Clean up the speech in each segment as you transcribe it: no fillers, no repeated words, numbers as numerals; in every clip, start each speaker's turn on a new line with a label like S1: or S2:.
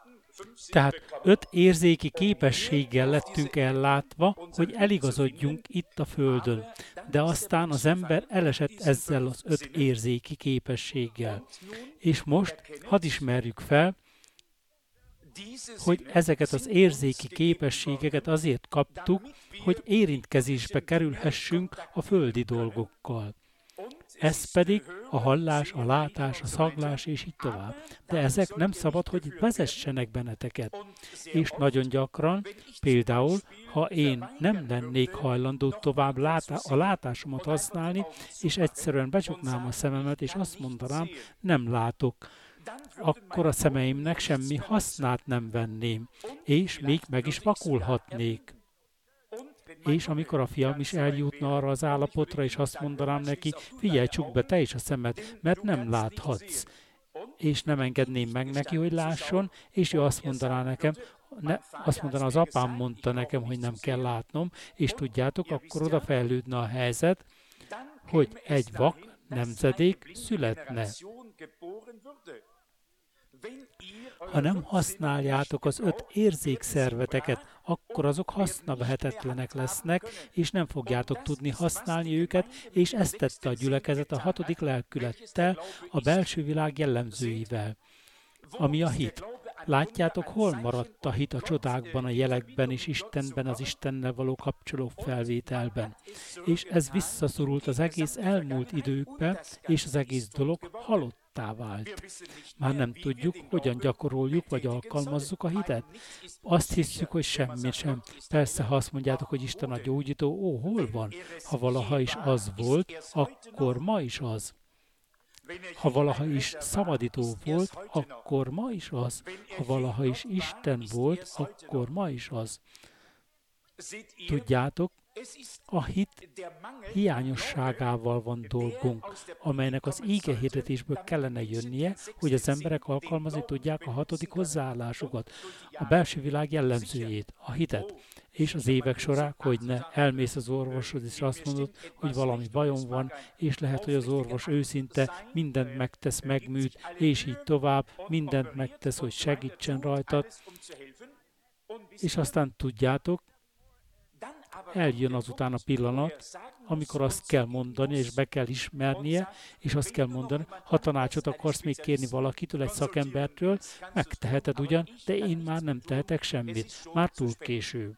S1: Tehát 5 érzéki képességgel lettünk ellátva, hogy eligazodjunk itt a Földön. De aztán az ember elesett ezzel az 5 érzéki képességgel. És most hadd ismerjük fel, hogy ezeket az érzéki képességeket azért kaptuk, hogy érintkezésbe kerülhessünk a földi dolgokkal. Ez pedig a hallás, a látás, a szaglás és így tovább. De ezek nem szabad, hogy vezessenek benneteket. És nagyon gyakran, például, ha én nem lennék hajlandó tovább a látásomat használni, és egyszerűen becsuknám a szememet, és azt mondanám, nem látok, akkor a szemeimnek semmi hasznát nem venném, és még meg is vakulhatnék. És amikor a fiam is eljutna arra az állapotra, és azt mondanám neki, figyelj, csukd be te is a szemed, mert nem láthatsz. És nem engedném meg neki, hogy lásson, és ő azt mondaná nekem, azt mondaná, az apám mondta nekem, hogy nem kell látnom, és tudjátok, akkor oda fejlődne a helyzet, hogy egy vak nemzedék születne. Ha nem használjátok az 5 érzékszerveteket, akkor azok hasznavehetetlenek lesznek, és nem fogjátok tudni használni őket, és ezt tette a gyülekezet a 6. lelkülettel, a belső világ jellemzőivel, ami a hit. Látjátok, hol maradt a hit a csodákban, a jelekben és Istenben, az Istennel való kapcsoló felvételben. És ez visszaszorult az egész elmúlt időkbe, és az egész dolog halottá vált. Már nem tudjuk, hogyan gyakoroljuk vagy alkalmazzuk a hitet. Azt hiszük, hogy semmi sem. Persze, ha azt mondjátok, hogy Isten a gyógyító, hol van? Ha valaha is az volt, akkor ma is az. Ha valaha is szabadító volt, akkor ma is az. Ha valaha is Isten volt, akkor ma is az. Tudjátok, a hit hiányosságával van dolgunk, amelynek az ígehirdetésből kellene jönnie, hogy az emberek alkalmazni tudják a 6. hozzáállásukat, a belső világ jellemzőjét, a hitet. És az évek során, hogy ne elmész az orvoshoz, és azt mondod, hogy valami bajom van, és lehet, hogy az orvos őszinte, mindent megtesz, megműt, és így tovább, mindent megtesz, hogy segítsen rajtad. És aztán tudjátok, eljön azután a pillanat, amikor azt kell mondani, és be kell ismernie, és azt kell mondani, ha tanácsot akarsz még kérni valakitől, egy szakembertől, megteheted ugyan, de én már nem tehetek semmit, már túl késő.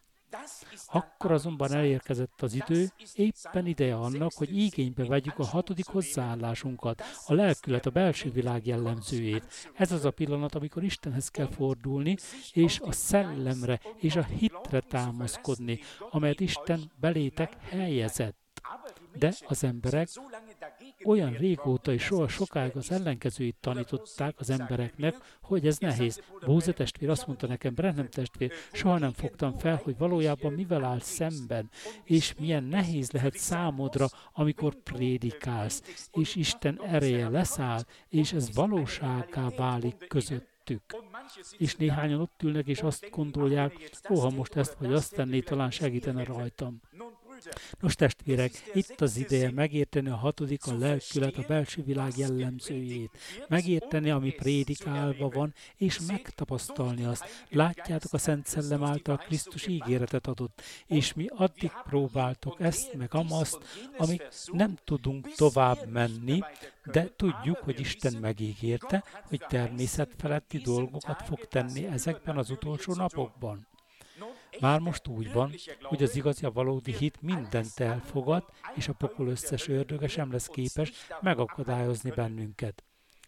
S1: Akkor azonban elérkezett az idő, éppen ideje annak, hogy igénybe vegyük a 6. hozzáállásunkat, a lelkület, a belső világ jellemzőjét. Ez az a pillanat, amikor Istenhez kell fordulni, és a szellemre és a hitre támaszkodni, amelyet Isten belétek helyezett. De az emberek olyan régóta és sokáig az ellenkezőit tanították az embereknek, hogy ez nehéz. Bóze testvér azt mondta nekem, Branham testvér, soha nem fogtam fel, hogy valójában mivel áll szemben, és milyen nehéz lehet számodra, amikor prédikálsz, és Isten ereje leszáll, és ez valósággá válik közöttük. És néhányan ott ülnek, és azt gondolják, ha most ezt vagy azt tenné, talán segítene rajtam. Nos, testvérek, itt az ideje megérteni a 6. a lelkület, a belső világ jellemzőjét. Megérteni, ami prédikálva van, és megtapasztalni azt. Látjátok, a Szent Szellem által Krisztus ígéretet adott, és mi addig próbáltok ezt, meg amazt, amíg nem tudunk tovább menni, de tudjuk, hogy Isten megígérte, hogy természetfeletti dolgokat fog tenni ezekben az utolsó napokban. Már most úgy van, hogy az igazi, a valódi hit mindent elfogad, és a pokol összes ördöge sem lesz képes megakadályozni bennünket.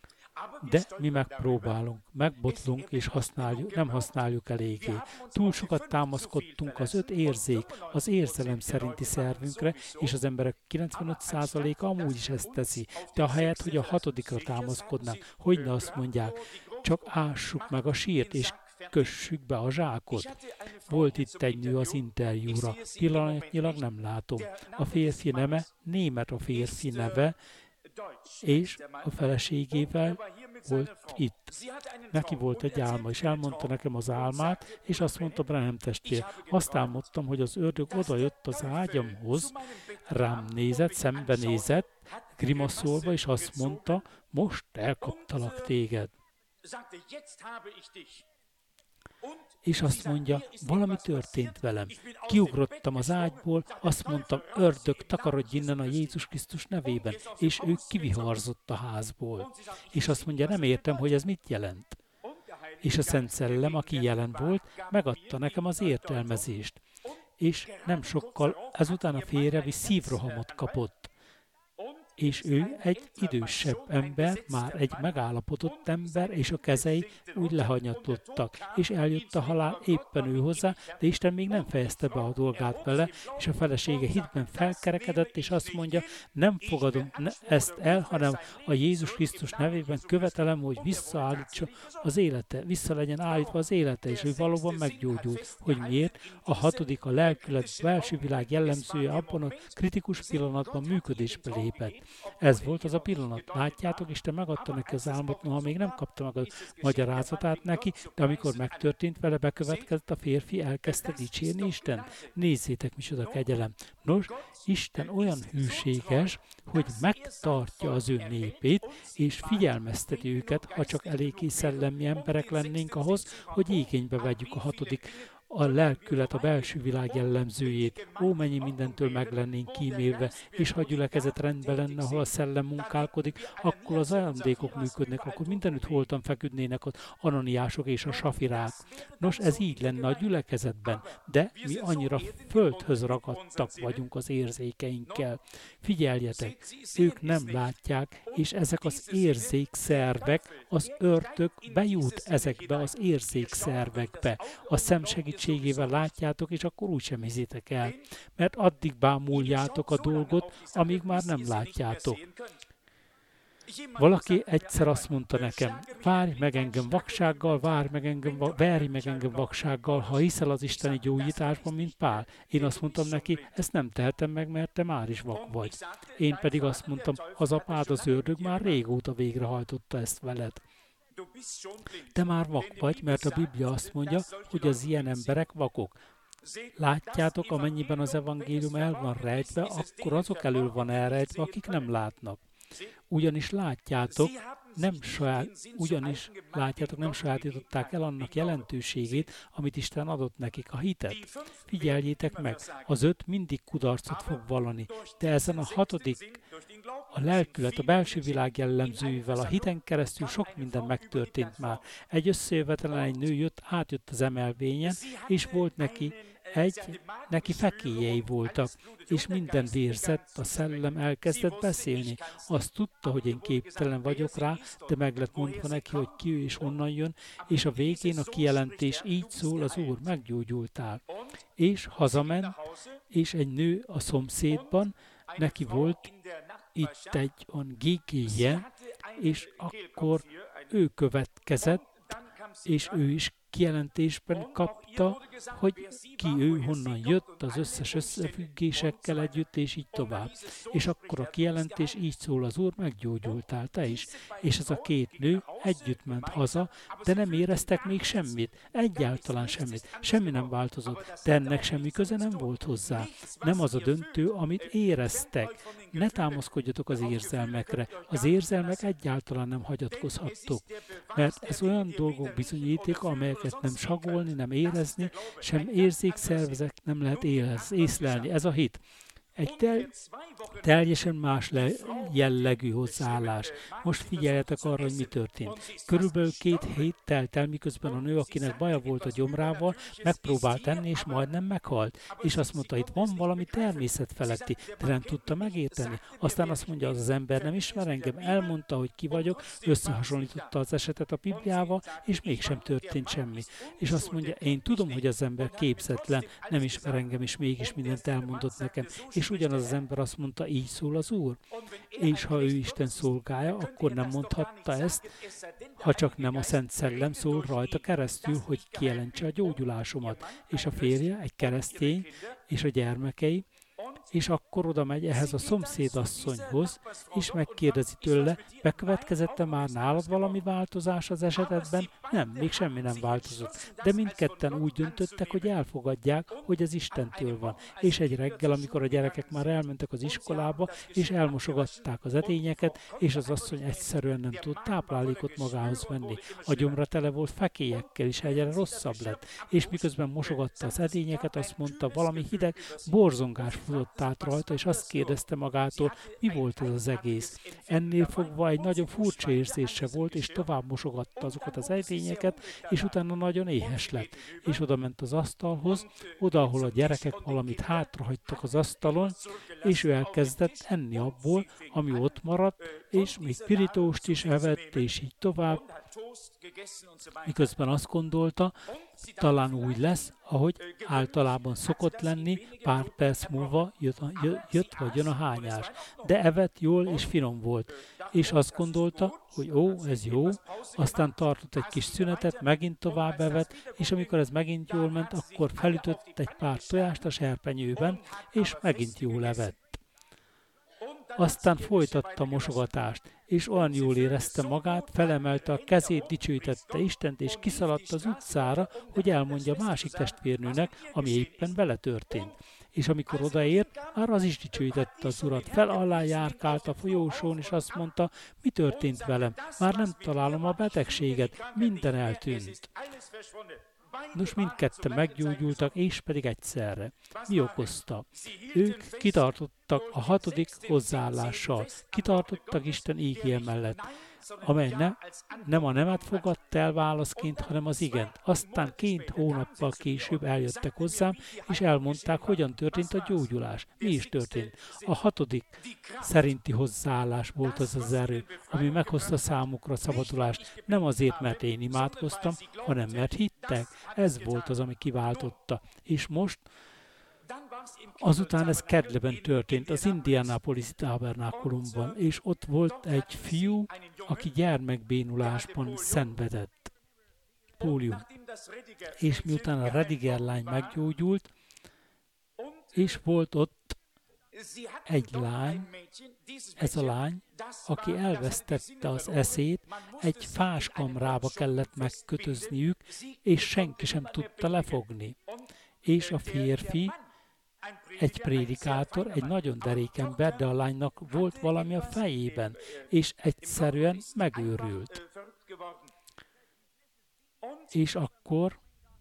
S1: De mi megpróbálunk, megbotlunk, és nem használjuk eléggé. Túl sokat támaszkodtunk az 5 érzék, az érzelem szerinti szervünkre, és az emberek 95%-a amúgy is ezt teszi. De ahelyett, hogy a 6. támaszkodnánk, hogy ne azt mondják, csak ássuk meg a sírt, és kössük be a zsákot. Volt itt egy nő az interjúra, pillanatnyilag nem látom. A férfi neme német a férfi neve, és a feleségével volt itt. Neki volt egy álma, és elmondta nekem az álmát, és azt mondta, Branham testvér, azt álmodtam, hogy az ördög odajött az ágyamhoz, rám nézett, szembenézett, grimaszolva, és azt mondta, most elkaptalak téged. és azt mondja, valami történt velem. Kiugrottam az ágyból, azt mondtam, ördög, takarodj innen a Jézus Krisztus nevében, és ő kiviharzott a házból. És azt mondja, nem értem, hogy ez mit jelent. És a Szent Szellem, aki jelen volt, megadta nekem az értelmezést. És nem sokkal ezután a férje szívrohamot kapott. És ő egy idősebb ember, már egy megállapodott ember, és a kezei úgy lehanyatlottak, és eljött a halál éppen ő hozzá, de Isten még nem fejezte be a dolgát vele, és a felesége hitben felkerekedett, és azt mondja, nem fogadom ezt el, hanem a Jézus Krisztus nevében követelem, hogy visszaállítsa az élete, vissza legyen állítva az élete, és ő valóban meggyógyult. Hogy miért? A hatodik, a lelkület belső világ jellemzője abban a kritikus pillanatban működésbe lépett. Ez volt az a pillanat. Látjátok, Isten megadta neki az álmot, noha még nem kapta meg a magyarázatát neki, de amikor megtörtént vele, bekövetkezett, a férfi elkezdte dicsérni Isten. Nézzétek, micsoda kegyelem. Nos, Isten olyan hűséges, hogy megtartja az ő népét, és figyelmezteti őket, ha csak eléggé szellemi emberek lennénk ahhoz, hogy igénybe vegyük a hatodik, a lelkület, a belső világ jellemzőjét. Ó, mennyi mindentől meg lennénk kímélve, és ha a gyülekezet rendben lenne, ahol a szellem munkálkodik, akkor az ajándékok működnek, akkor mindenütt holtan feküdnének az ananiások és a safirák. Nos, ez így lenne a gyülekezetben, de mi annyira földhöz ragadtak vagyunk az érzékeinkkel. Figyeljetek, ők nem látják, és ezek az érzékszervek, az ördög bejut ezekbe az érzékszervekbe. A szem segítségével látjátok, és akkor úgysem hiszitek el, mert addig bámuljátok a dolgot, amíg már nem látjátok. Valaki egyszer azt mondta nekem, várj meg engem vaksággal, verj meg engem vaksággal, ha hiszel az isteni gyógyításban, mint Pál. Én azt mondtam neki, ezt nem tehetem meg, mert te már is vak vagy. Én pedig azt mondtam, az apád, az ördög már régóta végrehajtotta ezt veled. Te már vak vagy, mert a Biblia azt mondja, hogy az ilyen emberek vakok. Látjátok, amennyiben az evangélium el van rejtve, akkor azok elől van elrejtve, akik nem látnak. Ugyanis látjátok, nem sajátították el annak jelentőségét, amit Isten adott nekik, a hitet. Figyeljétek meg, az 5 mindig kudarcot fog vallani, de ezen a 6., a lelkület, a belső világ jellemzőivel, a hiten keresztül sok minden megtörtént már. Egy összejövetelen egy nő átjött az emelvényen, és volt neki fekélyei voltak, és minden vérzett, a szellem elkezdett beszélni. Azt tudta, hogy én képtelen vagyok rá, de meg lett mondva neki, hogy ki ő és honnan jön, és a végén a kijelentés így szól, az Úr, meggyógyultál. És hazament, és egy nő a szomszédban, neki volt itt egy olyan gégéje, és akkor ő következett, és ő is kijelentésben kapta, hogy ki ő, honnan jött, az összes összefüggésekkel együtt, és így tovább. És akkor a kijelentés így szól, az Úr, meggyógyultál te is. És ez a 2 nő együtt ment haza, de nem éreztek még semmit, egyáltalán semmit. Semmi nem változott, de ennek semmi köze nem volt hozzá. Nem az a döntő, amit éreztek. Ne támaszkodjatok az érzelmekre. Az érzelmek egyáltalán nem hagyatkozhattok. Mert ez olyan dolgok bizonyíték, amelyeket nem sagolni, nem érezni, sem érzékszervezek nem lehet észlelni. Ez a hit. Egy teljesen más jellegű hozzáállás. Most figyeljetek arra, hogy mi történt. Körülbelül 2 hét telt el, miközben a nő, akinek baja volt a gyomrával, megpróbált enni, és majdnem meghalt. És azt mondta, itt van valami természetfeletti, de nem tudta megérteni. Aztán azt mondja, az ember nem ismer engem, elmondta, hogy ki vagyok, összehasonlította az esetet a Bibliával, és mégsem történt semmi. És azt mondja, én tudom, hogy az ember képzetlen, nem ismer engem, és mégis mindent elmondott nekem. És ugyanaz az ember azt mondta, így szól az Úr. És ha ő Isten szolgája, akkor nem mondhatta ezt, ha csak nem a Szent Szellem szól rajta keresztül, hogy kijelentse a gyógyulásomat. És a férje, egy keresztény, és a gyermekei, és akkor oda megy ehhez a szomszédasszonyhoz, és megkérdezi tőle, bekövetkezett-e már nálad valami változás az esetedben? Nem, még semmi nem változott. De mindketten úgy döntöttek, hogy elfogadják, hogy ez Istentől van. És egy reggel, amikor a gyerekek már elmentek az iskolába, és elmosogatták az edényeket, és az asszony egyszerűen nem tud táplálékot magához venni. A gyomra tele volt fekélyekkel, és egyre rosszabb lett. És miközben mosogatta az edényeket, azt mondta, valami hideg borzongás futott át rajta, és azt kérdezte magától, mi volt ez az egész. Ennél fogva egy nagyon furcsa érzése volt, és tovább mosogatta azokat az edényeket, és utána nagyon éhes lett. És oda ment az asztalhoz, oda, ahol a gyerekek valamit hátrahagytak az asztalon, és ő elkezdett enni abból, ami ott maradt, és még pirítóst is evett, és így tovább. Miközben azt gondolta, talán úgy lesz, ahogy általában szokott lenni, pár perc múlva jött vagy jön a hányás. De evett jól és finom volt. És azt gondolta, hogy ez jó, aztán tartott egy kis szünetet, megint tovább evett, és amikor ez megint jól ment, akkor felütött egy pár tojást a serpenyőben, és megint jól evett. Aztán folytatta a mosogatást, és olyan jól érezte magát, felemelte a kezét, dicsőítette Istent, és kiszaladt az utcára, hogy elmondja másik testvérnőnek, ami éppen vele történt. És amikor odaért, már az is dicsőítette az Urat. Fel alá járkált a folyósón, és azt mondta, mi történt velem? Már nem találom a betegséget, minden eltűnt. Nos, mindketten meggyógyultak, és pedig egyszerre. Mi okozta? Ők kitartottak a 6. hozzáállással, kitartottak Isten ígéje mellett, amely nem a nemet fogadta el válaszként, hanem az igent. Aztán 2 hónappal később eljöttek hozzám, és elmondták, hogyan történt a gyógyulás. Mi is történt? A 6. szerinti hozzáállás volt az az erő, ami meghozta számukra a szabadulást. Nem azért, mert én imádkoztam, hanem mert hittek. Ez volt az, ami kiváltotta. És most azután ez Kedleben történt, az Indianapolis-i tabernákulumban, és ott volt egy fiú, aki gyermekbénulásban szenvedett. Pólium. És miután a Rediger lány meggyógyult, és volt ott egy lány, ez a lány, aki elvesztette az eszét, egy fáskamrába kellett megkötözniük, és senki sem tudta lefogni. És a férfi, egy prédikátor, egy nagyon derék ember, de a lánynak volt valami a fejében, és egyszerűen megőrült. És akkor,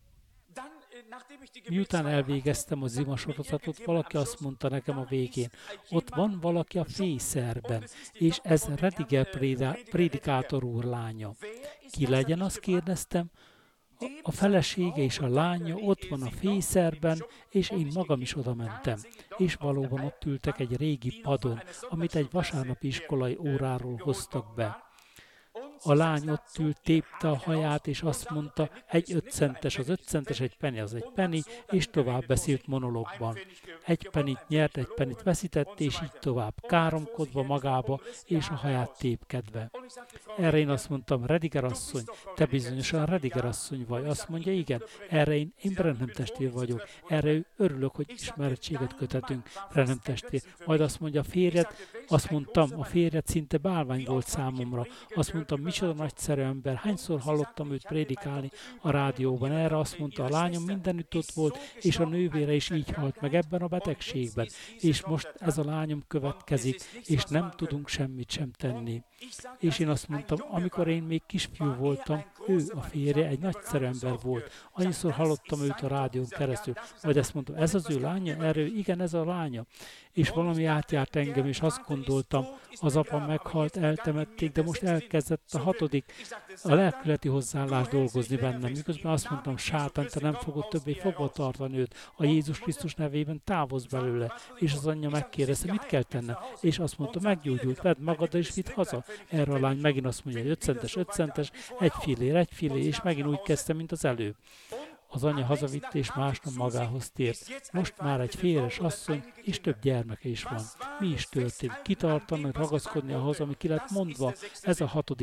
S1: miután elvégeztem az imasorozatot, valaki azt mondta nekem a végén, ott van valaki a fészerben, és ez Rediger prédikátor úr lánya. Ki legyen, azt kérdeztem. A felesége és a lánya ott van a fészerben, és én magam is oda mentem. És valóban ott ültek egy régi padon, amit egy vasárnapi iskolai óráról hoztak be. A lány ott ült, tépte a haját, és azt mondta, egy 5 centes, az 5 centes, egy penny, az egy penny, és tovább beszélt monológban. Egy pennyt nyert, egy pennyt veszített, és így tovább, káromkodva magába, és a haját tépkedve. Erre én azt mondtam, Rediger asszony, te bizonyosan Rediger asszony vagy. Azt mondja, igen, erre én Branham testvér vagyok. Erre örülök, hogy ismerettséget köthetünk, Branham testvér. Majd azt mondja, a férjed, azt mondtam, a férjed szinte bálvány volt számomra. Azt mondtam, micsoda nagyszerű ember, hányszor hallottam őt prédikálni a rádióban. Erre azt mondta, a lányom mindenütt ott volt, és a nővére is így halt meg ebben a betegségben. És most ez a lányom következik, és nem tudunk semmit sem tenni. És én azt mondtam, amikor én még kisfiú voltam, ő a férje egy nagyszerű ember volt. Annyiszor hallottam őt a rádión keresztül. Majd ezt mondtam, ez az ő lánya? Erről, igen, ez a lánya. És valami átjárt engem, és azt gondoltam, az apa meghalt, eltemették, de most elkezdett a 6. a lelkületi hozzáállás dolgozni bennem. Miközben azt mondtam, sátán, te nem fogod többé fogva tartani őt. A Jézus Krisztus nevében távozz belőle. És az anyja megkérdezte, mit kell tennem? És azt mondta, meggyógyult, vedd magaddal és vidd haza. Erre a lány megint azt mondja, hogy 5 centes, 5 centes, egy fillér, és megint úgy kezdte, mint az előbb. Az anya hazavitte, és másnap magához tért. Most már egy férjes asszony, és több gyermeke is van. Mi is történt? Kitartani, ragaszkodni ahhoz, ami ki lett mondva. Ez a 6.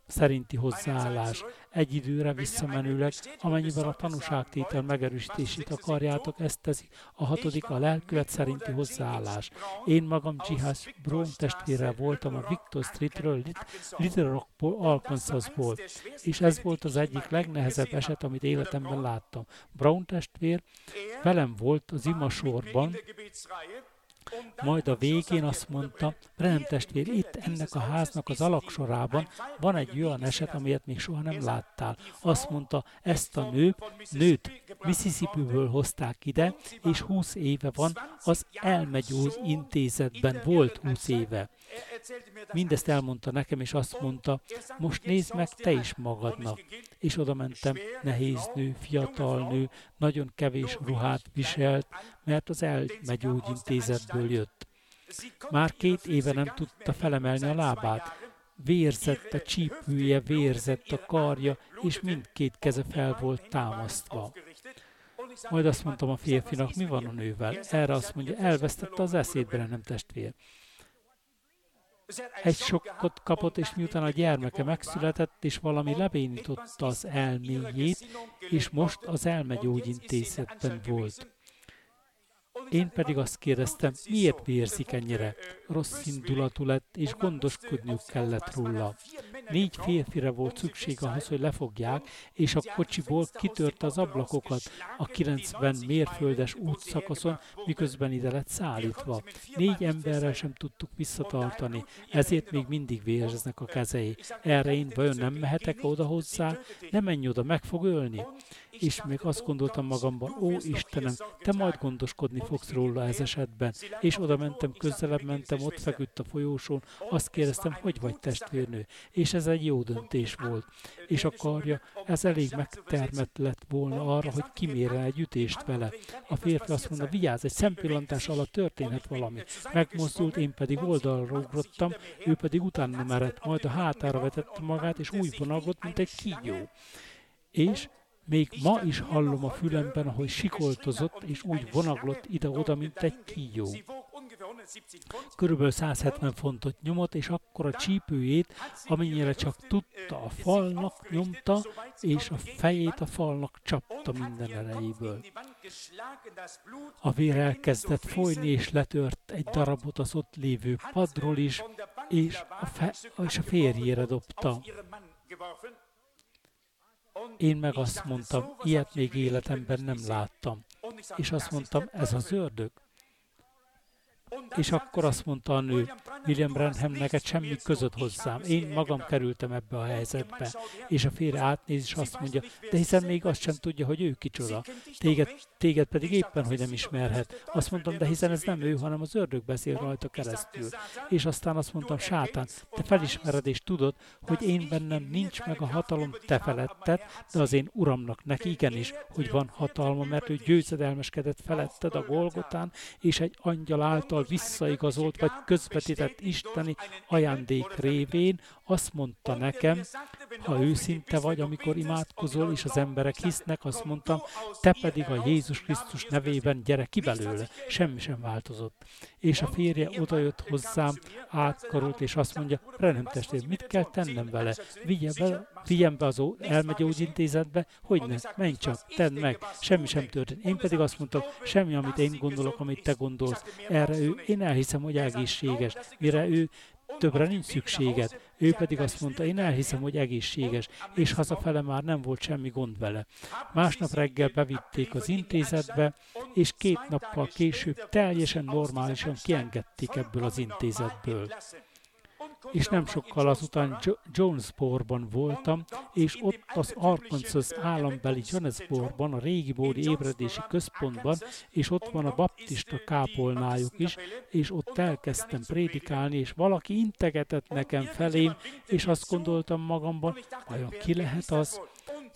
S1: szerinti hozzáállás. Egy időre visszamenőleg, amennyiben a tanúságtétel megerősítését akarjátok, ezt teszik. A 6. a lelkület szerinti hozzáállás. Én magam J.H. Brown testvérrel voltam a Victor Streetről, Little Rockból, Arkansasból, és ez volt az egyik legnehezebb eset, amit életemben láttam. Brown testvér velem volt az imasorban, majd a végén azt mondta, Branham testvér, itt ennek a háznak az alaksorában van egy olyan eset, amelyet még soha nem láttál. Azt mondta, ezt a nőt Mississippi-ből hozták ide, és 20 éve van, az elmegyóz intézetben volt 20 éve. Mindezt elmondta nekem, és azt mondta, most nézd meg te is magadnak. És oda mentem, nehéz nő, fiatal nő, nagyon kevés ruhát viselt, mert az elmegyógyintézetből jött. Már 2 éve nem tudta felemelni a lábát. Vérzett a csípője, vérzett a karja, és mindkét keze fel volt támasztva. Majd azt mondtam a férfinak, mi van a nővel? Erre azt mondja, elvesztette az eszét, Branham testvér. Egy sokkot kapott, és miután a gyermeke megszületett, és valami lebénította az elméjét, és most az elmegyógyintézetben volt. Én pedig azt kérdeztem, miért vérzik ennyire? Rossz indulatú lett, és gondoskodniuk kellett róla. 4 férfire volt szükség ahhoz, hogy lefogják, és a kocsiból kitörte az ablakokat a 90 mérföldes útszakaszon, miközben ide lett szállítva. 4 emberrel sem tudtuk visszatartani, ezért még mindig vérznek a kezei. Erre én vajon nem mehetek oda hozzá? Ne menj oda, meg fog ölni. És még azt gondoltam magamban, ó Istenem, te majd gondoskodni fogsz róla ez esetben. És oda mentem, közelebb mentem, ott feküdt a folyósón, azt kérdeztem, hogy vagy testvérnő. És ez egy jó döntés volt. És a karja, ez elég megtermett lett volna arra, hogy kimérjen egy ütést vele. A férfi azt mondta, vigyázz, egy szempillantás alatt történhet valami. Megmozdult, én pedig oldalra ugrottam, ő pedig utána merett, majd a hátára vetette magát, és úgy vonaglott, mint egy kígyó. És még ma is hallom a fülemben, ahogy sikoltozott, és úgy vonaglott ide-oda, mint egy kígyó. Körülbelül 170 fontot nyomott, és akkor a csípőjét, amennyire csak tudta, a falnak nyomta, és a fejét a falnak csapta minden erejéből. A vér elkezdett folyni, és letört egy darabot az ott lévő padról is, és a férjére dobta. Én meg azt mondtam, ilyet még életemben nem láttam. És azt mondtam, ez az ördög. És akkor azt mondta a nő, William Branham, neked semmi között hozzám. Én magam kerültem ebbe a helyzetbe. És a férje átnéz, és azt mondja, de hiszen még azt sem tudja, hogy ő kicsoda. Téged pedig éppen, hogy nem ismerhet. Azt mondtam, de hiszen ez nem ő, hanem az ördög beszél rajta keresztül. És aztán azt mondtam, sátán, te felismered és tudod, hogy én bennem nincs meg a hatalom te feletted, de az én uramnak neki igenis, hogy van hatalma, mert ő győzedelmeskedett feletted a Golgotán, és egy angyal által visszaigazolt vagy közvetített isteni ajándék révén azt mondta nekem, ha őszinte vagy, amikor imádkozol, és az emberek hisznek, azt mondtam, te pedig a Jézus Krisztus nevében gyere ki belőle. Semmi sem változott. És a férje odajött hozzám, átkarolt, és azt mondja, Branham testvér, mit kell tennem vele? Vigyem be az elmegyógyintézetbe, hogy ne, menj csak, tedd meg, semmi sem történt. Én pedig azt mondtam, semmi, amit én gondolok, amit te gondolsz. Erre én elhiszem, hogy egészséges, mire ő többre nincs szükséged. Ő pedig azt mondta, én elhiszem, hogy egészséges, és hazafele már nem volt semmi gond vele. Másnap reggel bevitték az intézetbe, és 2 nappal később teljesen normálisan kiengedték ebből az intézetből. És nem sokkal azután Jonesboro-ban voltam, és ott az Arkansas állambeli Jonesboro-ban, a régi módi ébredési központban, és ott van a baptista kápolnájuk is, és ott elkezdtem prédikálni, és valaki integetett nekem felém, és azt gondoltam magamban, vajon ki lehet az?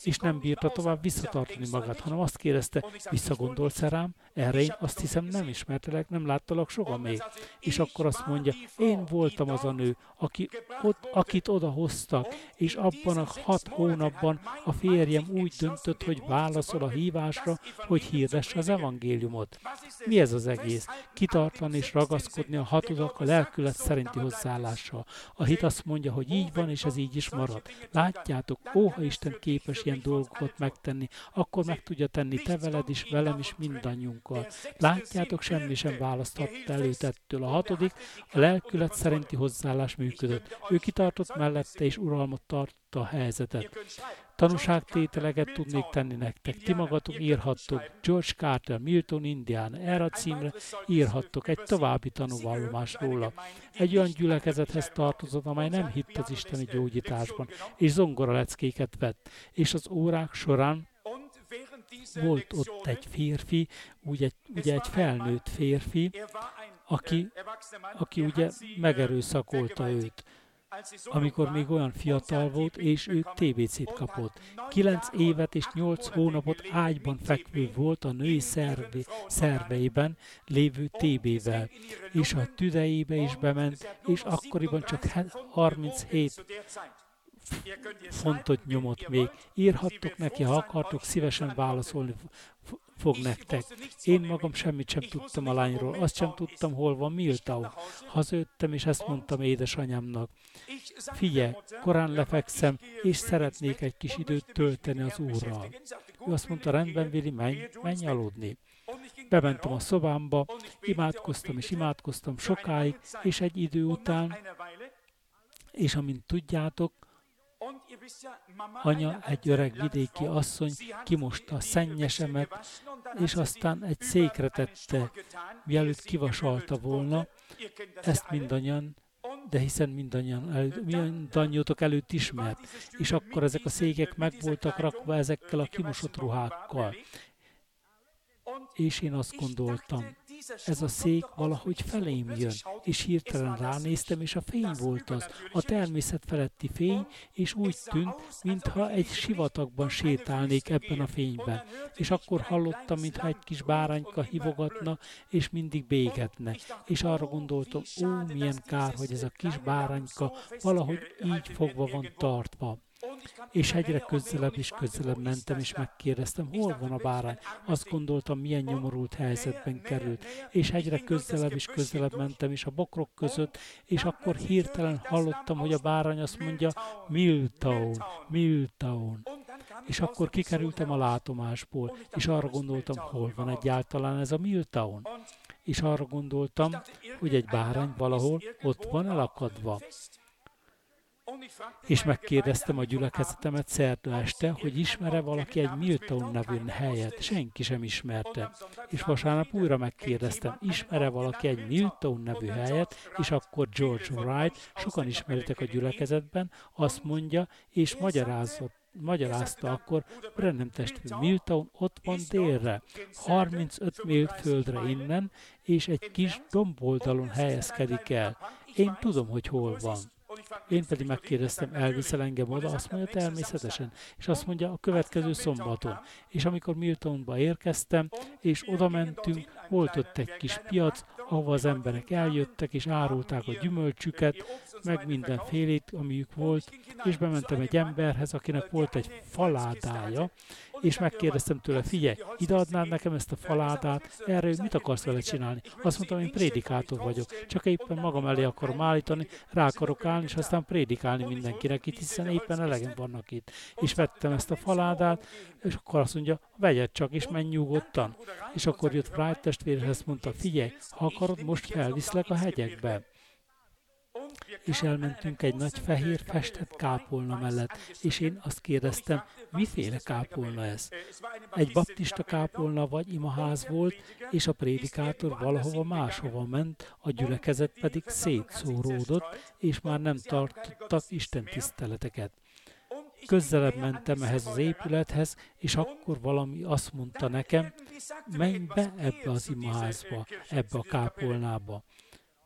S1: és nem bírta tovább visszatartani magát, hanem azt kérdezte, visszagondolsz rám? Erre én azt hiszem nem ismertelek, nem láttalak soha még. És akkor azt mondja, én voltam az a nő, akit odahoztak, és abban a 6 hónapban a férjem úgy döntött, hogy válaszol a hívásra, hogy hirdesse az evangéliumot. Mi ez az egész? Kitartani és ragaszkodni a hatodak a lelkület szerinti hozzáállással. A hit azt mondja, hogy így van, és ez így is marad. Látjátok, ha Isten képes ilyen dolgokat megtenni, akkor meg tudja tenni te veled is, velem is, mindannyiunkkal. Látjátok, semmi sem választhatta előtt ettől. A hatodik, a lelkület szerinti hozzáállás működött. Ő kitartott mellette, és uralmat tartotta a helyzetet. Tanúságtételeket tudnék tenni nektek. Ti magatok írhattok George Carter, Milton, Indiana. Erre a címre írhattok egy további tanúvallomást róla. Egy olyan gyülekezethez tartozott, amely nem hitt az isteni gyógyításban, és zongoraleckéket vett. És az órák során volt ott egy férfi, ugye egy felnőtt férfi, aki ugye megerőszakolta őt, amikor még olyan fiatal volt, és ő TBC-t kapott. 9 évet és 8 hónapot ágyban fekvő volt a női szerveiben lévő TB-vel, és a tüdejébe is bement, és akkoriban csak 37 fontot nyomott még. Írhattok neki, ha akartok, szívesen válaszolni fog nektek. Én magam semmit sem tudtam a lányról, azt sem tudtam, hol van Milton. Hazajöttem, és ezt mondtam édesanyámnak. Figyelj, korán lefekszem, és szeretnék egy kis időt tölteni az Úrral. Ő azt mondta, rendben, Vili, menj aludni. Bementem a szobámba, imádkoztam sokáig, és egy idő után, és amint tudjátok, anya, egy öreg vidéki asszony kimosta a szennyesemet, és aztán egy székre tette, mielőtt kivasalta volna, ezt mindannyian, de hiszen mindannyiótok előtt ismert, és akkor ezek a székek meg voltak rakva ezekkel a kimosott ruhákkal. És én azt gondoltam, ez a szék valahogy felém jön, és hirtelen ránéztem, és a fény volt az, a természet feletti fény, és úgy tűnt, mintha egy sivatagban sétálnék ebben a fényben. És akkor hallottam, mintha egy kis bárányka hívogatna, és mindig bégetne. És arra gondoltam, milyen kár, hogy ez a kis bárányka valahogy így fogva van tartva. És egyre közelebb és közelebb mentem, és megkérdeztem, hol van a bárány. Azt gondoltam, milyen nyomorult helyzetben került. És egyre közelebb és közelebb mentem, és a bokrok között, és akkor hirtelen hallottam, hogy a bárány azt mondja, Milton, Milton. És akkor kikerültem a látomásból, és arra gondoltam, hol van egyáltalán ez a Milton. És arra gondoltam, hogy egy bárány valahol ott van elakadva. És megkérdeztem a gyülekezetemet szerda este, hogy ismer-e valaki egy Milton nevű helyet. Senki sem ismerte. És vasárnap újra megkérdeztem, ismer-e valaki egy Milton nevű helyet, és akkor George Wright, sokan ismeritek a gyülekezetben, azt mondja, és magyarázta akkor, Branham testvér, Milton ott van délre, 35 mérföldre innen, és egy kis domboldalon helyezkedik el. Én tudom, hogy hol van. Én pedig megkérdeztem, elviszel engem oda? Azt mondja, természetesen. És azt mondja, a következő szombaton. És amikor Miltonba érkeztem, és oda mentünk, volt ott egy kis piac, ahova az emberek eljöttek, és árulták a gyümölcsüket, meg mindenfélét, amiük volt, és bementem egy emberhez, akinek volt egy faládája, és megkérdeztem tőle, figyelj, ideadnád nekem ezt a faládát, erre mit akarsz vele csinálni? Azt mondtam, én prédikátor vagyok, csak éppen magam elé akarom állítani, rá akarok állni, és aztán prédikálni mindenkinek itt, hiszen éppen elegen vannak itt. És vettem ezt a faládát, és akkor azt mondja, vegyed csak, és menj nyugodtan. És akkor jött Wright testvérhez, mondta, figyelj, ha akarod, most felviszlek a hegyekbe. És elmentünk egy nagy fehér festett kápolna mellett, és én azt kérdeztem, miféle kápolna ez? Egy baptista kápolna vagy imaház volt, és a prédikátor valahova máshova ment, a gyülekezet pedig szétszóródott, és már nem tartottak istentiszteleteket. Közelebb mentem ehhez az épülethez, és akkor valami azt mondta nekem, menj be ebbe az imaházba, ebbe a kápolnába.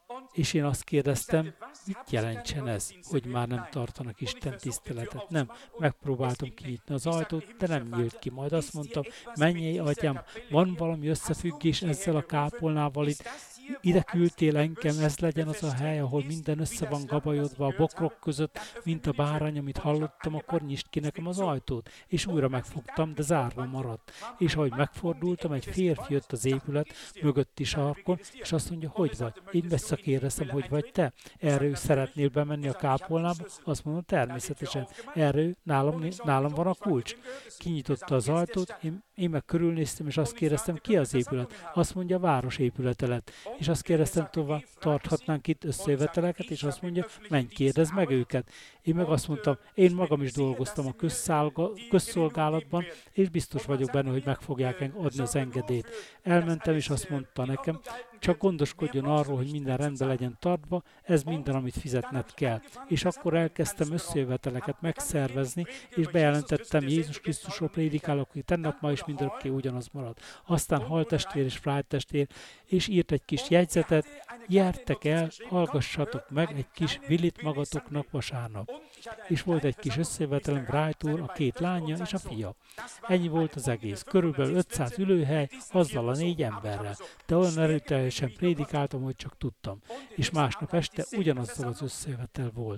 S1: És én azt kérdeztem, mit jelentsen ez, hogy már nem tartanak Isten tiszteletet. Nem, megpróbáltam kinyitni az ajtót, de nem nyílt ki. Majd azt mondtam, mennyei atyám, van valami összefüggés ezzel a kápolnával itt, ide küldtél engem, ez legyen az a hely, ahol minden össze van gabajodva a bokrok között, mint a bárány, amit hallottam, akkor nyisd ki nekem az ajtót. És újra megfogtam, de zárva maradt. És ahogy megfordultam, egy férfi jött az épület mögötti sarkon, és azt mondja, hogy vagy? Én visszakérdeztem, hogy vagy te? Erre ő szeretnél bemenni a kápolnába? Azt mondom, természetesen. Erre ő, nálam van a kulcs. Kinyitotta az ajtót, én meg körülnéztem, és azt kérdeztem, ki az épület? Azt mondja, város épülete lett. És azt kérdeztem tovább, tarthatnánk itt összejöveteleket, és azt mondja, menj, kérdezd meg őket. Én meg azt mondtam, én magam is dolgoztam a közszolgálatban, és biztos vagyok benne, hogy meg fogják adni az engedélyt. Elmentem, és azt mondta nekem, csak gondoskodjon arról, hogy minden rendben legyen tartva, ez minden, amit fizetned kell. És akkor elkezdtem összejöveteleket megszervezni, és bejelentettem, Jézus Krisztusról prédikálok, hogy tennap ma is mindörökké ugyanaz marad. Aztán haltestvér és frájtestvér, és írt egy kis jegyzetet, gyertek el, hallgassatok meg egy kis villit magatoknak vasárnap. És volt egy kis összejövetelem, Wright úr, a 2 lánya és a fia. Ennyi volt az egész. Körülbelül 500 ülőhely, azzal a 4 emberrel. De olyan erőteljesen prédikáltam, hogy csak tudtam. És másnap este ugyanazzal az összejövetel volt.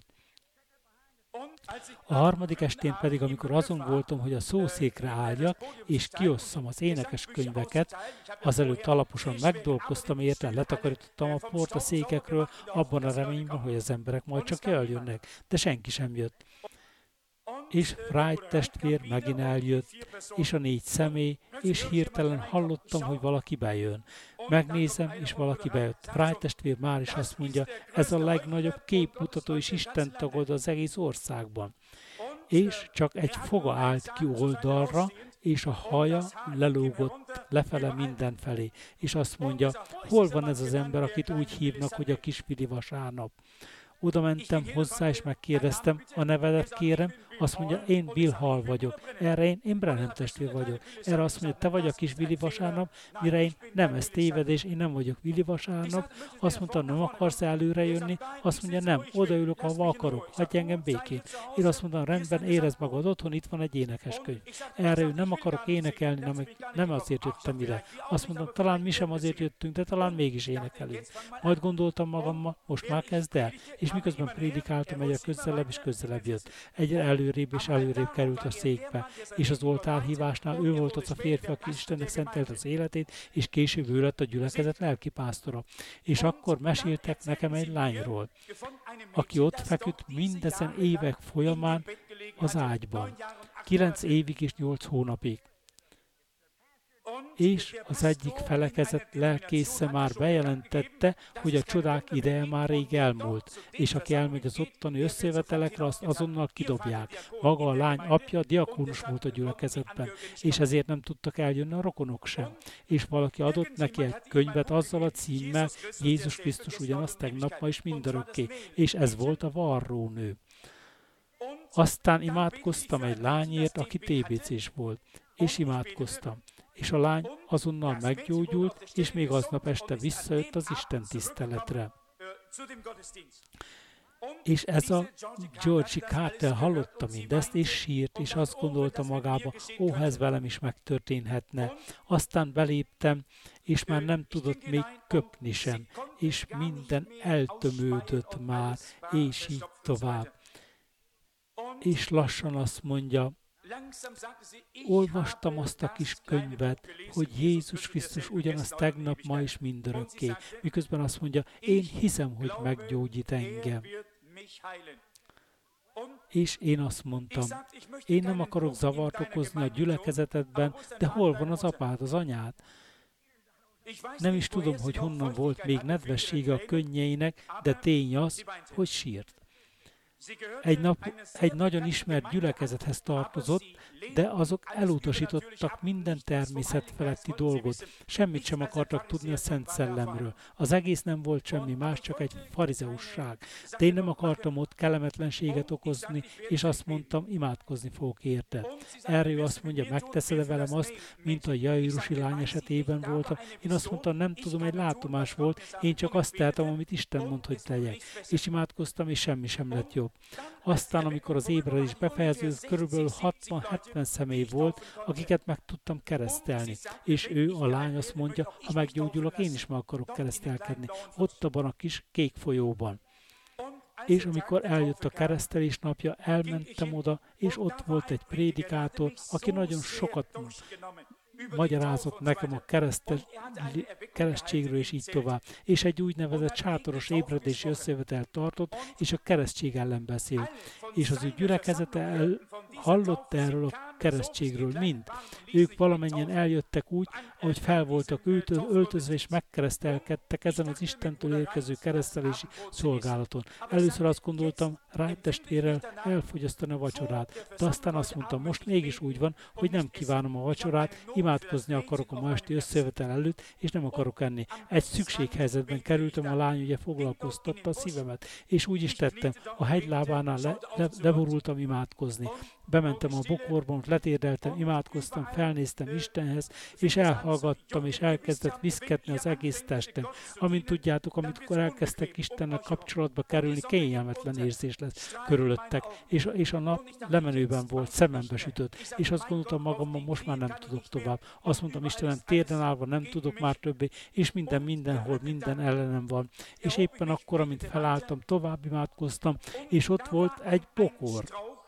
S1: A harmadik estén pedig, amikor azon voltam, hogy a szószékre álljak, és kiosszam az énekeskönyveket, azelőtt alaposan megdolgoztam, érte, letakarítottam a port a székekről, abban a reményben, hogy az emberek majd csak eljönnek, de senki sem jött. És Wright testvér megint eljött, és a 4 személy, és hirtelen hallottam, hogy valaki bejön. Megnézem, és valaki bejött. Wright testvér már is azt mondja, ez a legnagyobb képmutató és Isten tagod az egész országban. És csak egy foga állt ki oldalra, és a haja lelógott lefele mindenfelé. És azt mondja, hol van ez az ember, akit úgy hívnak, hogy a Kisvili vasárnap? Oda mentem hozzá, és megkérdeztem, a nevedet kérem, azt mondja, én Bill Hall vagyok. Erre én Branham testvér vagyok. Erre azt mondja, te vagy a kis Willi vasárnap, mire én nem, ez tévedés, én nem vagyok Willi vasárnap. Azt mondta, nem akarsz előre jönni? Azt mondja, nem, odaülök, ahova akarok, hagyj engem békén. Én azt mondtam, rendben, érezd magad otthon, itt van egy énekeskönyv. Erre ő, nem akarok énekelni, nem azért jöttem ide. Azt mondtam, talán mi sem azért jöttünk, de talán mégis énekelünk. Majd gondoltam magammal, most már kezd el. És miközben prédikáltam, egyre közelebb és közelebb jött. Egyre előrébb és előrébb került a székbe. És az oltárhívásnál ő volt az a férfi, aki Istennek szentelt az életét, és később ő lett a gyülekezet lelkipásztora. És akkor meséltek nekem egy lányról, aki ott feküdt mindezen évek folyamán az ágyban. 9 évig és 8 hónapig. És az egyik felekezett lelkésze már bejelentette, hogy a csodák ideje már rég elmúlt, és aki elmegy az ottani összejövetelekre, azt azonnal kidobják. Maga a lány apja diakónus volt a gyülekezetben, és ezért nem tudtak eljönni a rokonok sem. És valaki adott neki egy könyvet azzal a címmel, Jézus Krisztus ugyanaz tegnap, ma is mindörökké, és ez volt a varrónő. Aztán imádkoztam egy lányért, aki TBC-s volt, és imádkoztam. És a lány azonnal meggyógyult, és még aznap este visszajött az Isten tiszteletre. És ez a Georgie Cartel hallotta mindezt, és sírt, és azt gondolta magába, ó, ez velem is megtörténhetne. Aztán beléptem, és már nem tudott még köpni sem, és minden eltömődött már, és így tovább. És lassan azt mondja, olvastam azt a kis könyvet, hogy Jézus Krisztus ugyanaz tegnap, ma is mindörökké. Miközben azt mondja, én hiszem, hogy meggyógyít engem. És én azt mondtam, én nem akarok zavart okozni a gyülekezetedben, de hol van az apád, az anyád? Nem is tudom, hogy honnan volt még nedvessége a könnyeinek, de tény az, hogy sírt. egy nagyon ismert gyülekezethez tartozott, de azok elutasítottak minden természet feletti dolgot. Semmit sem akartak tudni a Szent Szellemről. Az egész nem volt semmi más, csak egy farizeusság. De én nem akartam ott kellemetlenséget okozni, és azt mondtam, imádkozni fogok érte. Erre ő azt mondja, megteszed-e velem azt, mint a jairusi lány esetében voltam. Én azt mondtam, nem tudom, egy látomás volt, én csak azt tehetem, amit Isten mond, hogy tegyek. És imádkoztam, és semmi sem lett jobb. Aztán, amikor az ébredés befejeződött, körülbelül 60-70 személy volt, akiket meg tudtam keresztelni. És ő, a lány azt mondja, ha meggyógyulok, én is meg akarok keresztelkedni. Ott abban a kis kék folyóban. És amikor eljött a keresztelés napja, elmentem oda, és ott volt egy prédikátor, aki nagyon sokat magyarázott nekem a keresztségről, és így tovább. És egy úgynevezett sátoros ébredési összejövetelt tartott, és a keresztség ellen beszélt. És az ő gyülekezete hallott erről a keresztségről mind. Ők valamennyien eljöttek úgy, ahogy fel voltak öltözve, és megkeresztelkedtek ezen az Istentől érkező keresztelési szolgálaton. Először azt gondoltam, Wright testvérrel elfogyasztani a vacsorát, de aztán azt mondtam, most mégis úgy van, hogy nem kívánom a vacsorát, imádkozni akarok a ma esti összejövetel előtt, és nem akarok enni. Egy szükséghelyzetben kerültem, a lány ugye foglalkoztatta a szívemet, és úgy is tettem, a hegylábánál leborultam imádkozni. Bementem a bokorban, letérdeltem, imádkoztam, felnéztem Istenhez, és elhallgattam, és elkezdett viszketni az egész testem. Amint tudjátok, amikor elkezdtek Istennel kapcsolatba kerülni, kényelmetlen érzés lesz körülöttek, és a nap lemenőben volt, szemembe sütött, és azt gondoltam magamban, most már nem tudok tovább. Azt mondtam, Istenem, térden állva nem tudok már többé, és mindenhol, minden ellenem van. És éppen akkor, amint felálltam, tovább imádkoztam, és ott volt egy bokor.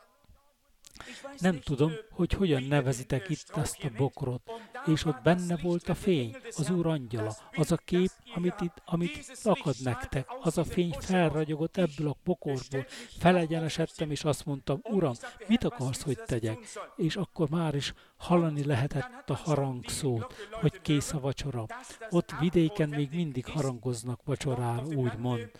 S1: Nem tudom, hogy hogyan nevezitek itt ezt a bokrot, és ott benne volt a fény, az Úr angyala, az a kép, amit akad nektek, az a fény felragyogott ebből a bokorból. Felegyenesedtem, és azt mondtam, Uram, mit akarsz, hogy tegyek? És akkor már is hallani lehetett a harangszót, hogy kész a vacsora. Ott vidéken még mindig harangoznak vacsorára, úgymond.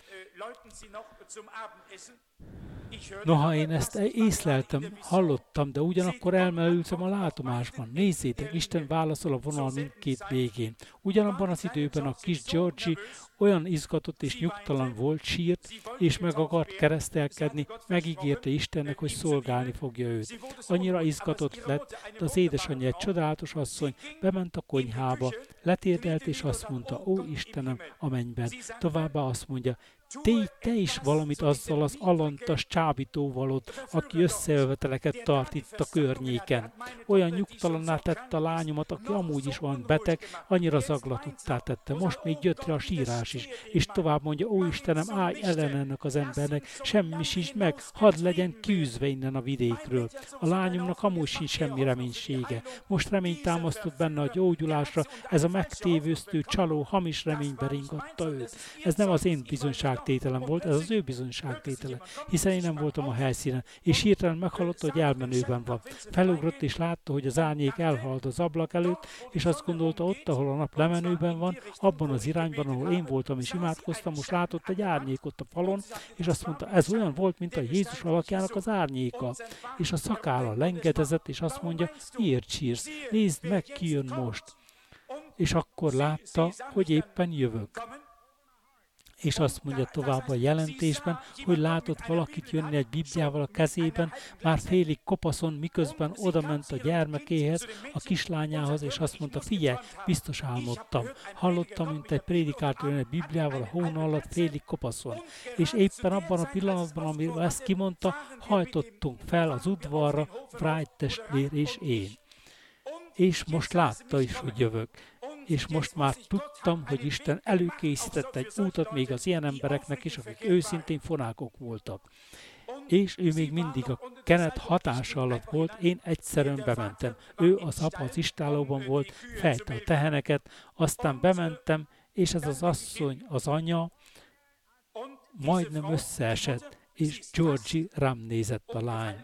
S1: Noha én ezt észleltem, hallottam, de ugyanakkor elmerültem a látomásban. Nézzétek, Isten válaszol a vonal mindkét végén. Ugyanabban az időben a kis Georgie olyan izgatott és nyugtalan volt, sírt, és meg akart keresztelkedni, megígérte Istennek, hogy szolgálni fogja őt. Annyira izgatott lett, de az édesanyja, egy csodálatos asszony, bement a konyhába, letérdelt, és azt mondta, ó Istenem a mennyben. Továbbá azt mondja, tégy te is valamit azzal az alantas csábítóval ott, aki összejöveteleket tart itt a környéken. Olyan nyugtalanná tette a lányomat, aki amúgy is van beteg, annyira zaglatottá tette. Most még gyötre a sírás is. És tovább mondja, ó Istenem, állj ellen ennek az embernek, semmisíts meg, hadd legyen kiűzve innen a vidékről. A lányomnak amúgy sincs semmi reménysége. Most reményt támasztott benne a gyógyulásra, ez a megtévőztő, csaló, hamis reménybe ringatta őt. Ez nem az én bizonyságtételem volt, ez az ő bizonyságtétele, hiszen én nem voltam a helyszínen, és hirtelen meghallotta, hogy elmenőben van. Felugrott és látta, hogy az árnyék elhalt az ablak előtt, és azt gondolta, ott, ahol a nap lemenőben van, abban az irányban, ahol én voltam és imádkoztam, most látott egy árnyékot a falon, és azt mondta, ez olyan volt, mint a Jézus alakjának az árnyéka. És a szakálla lengedezett, és azt mondja, miért sírsz? Nézd meg, ki jön most. És akkor látta, hogy éppen jövök. És azt mondja tovább a jelentésben, hogy látott valakit jönni egy Bibliával a kezében, már félig kopaszon, miközben odament a gyermekéhez, a kislányához, és azt mondta, figyelj, biztos álmodtam. Hallottam, mint egy prédikátor jön egy Bibliával a hóna alatt, félig kopaszon. És éppen abban a pillanatban, amivel ezt kimondta, hajtottunk fel az udvarra, Wright testvér és én. És most látta is, hogy jövök. És most már tudtam, hogy Isten előkészített egy útat még az ilyen embereknek is, akik őszintén fonákok voltak. És ő még mindig a kenet hatása alatt volt, én egyszerűen bementem. Ő az apa az istállóban volt, fejte a teheneket, aztán bementem, és ez az asszony, az anya majdnem összeesett, és Georgie rám nézett, a lány.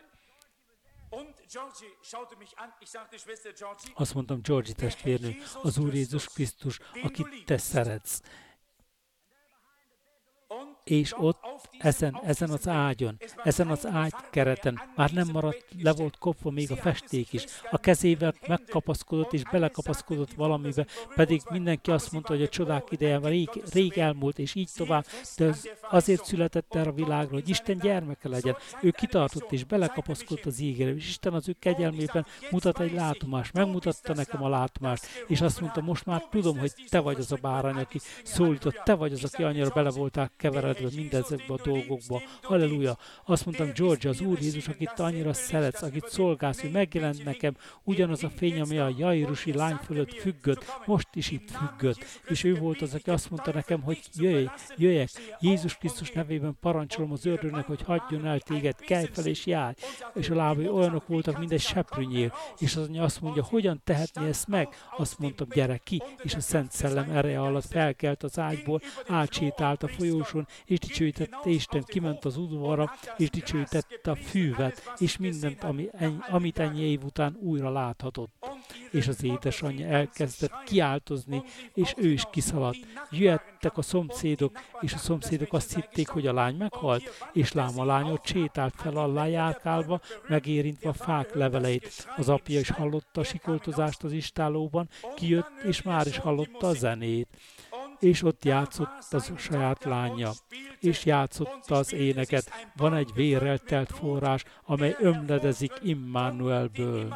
S1: Azt mondtam, Georgie testvérnő, az Úr Jézus Krisztus, akit te szeretsz. és ott ezen az ágyon, ezen az ágykereten már nem maradt, le volt kopva még a festék is. A kezével megkapaszkodott és belekapaszkodott valamibe, pedig mindenki azt mondta, hogy a csodák ideje rég elmúlt, és így tovább, de azért született erre a világra, hogy Isten gyermeke legyen. Ő kitartott és belekapaszkodott az ígére, és Isten az ő kegyelmében mutat egy látomást, megmutatta nekem a látomást, és azt mondta, most már tudom, hogy te vagy az a bárány, aki szólított, te vagy az, aki annyira bele voltál keveredve mindezekbe a dolgokba. Halleluja! Azt mondtam, George, az Úr Jézus, akit te annyira szeretsz, akit szolgálsz, ő megjelent nekem, ugyanaz a fény, ami a jairusi lány fölött függött, most is itt függött. És ő volt az, aki azt mondta nekem, hogy jöjjek, Jézus Krisztus nevében parancsolom az ördögnek, hogy hagyjon el téged, kelj fel és járj. És a lábai olyanok voltak, mint egy seprűnyél. És az anya azt mondja, hogyan tehetné ezt meg? Azt mondtam, gyere ki, és a Szent Szellem ereje alatt felkelt az ágyból, átsétált a folyóson, és dicsőítette Isten, kiment az udvarra, és dicsőítette a fűvet, és mindent, amit ennyi év után újra láthatott. És az édesanyja elkezdett kiáltozni, és ő is kiszaladt. Jöttek a szomszédok, és a szomszédok azt hitték, hogy a lány meghalt, és lám a lány ott sétált fel alá járkálva, megérintve a fák leveleit. Az apja is hallotta a sikoltozást az istállóban, kijött, és már is hallotta a zenét. És ott játszott az saját lánya, és játszotta az éneket. Van egy vérrel telt forrás, amely ömledezik Immanuelből.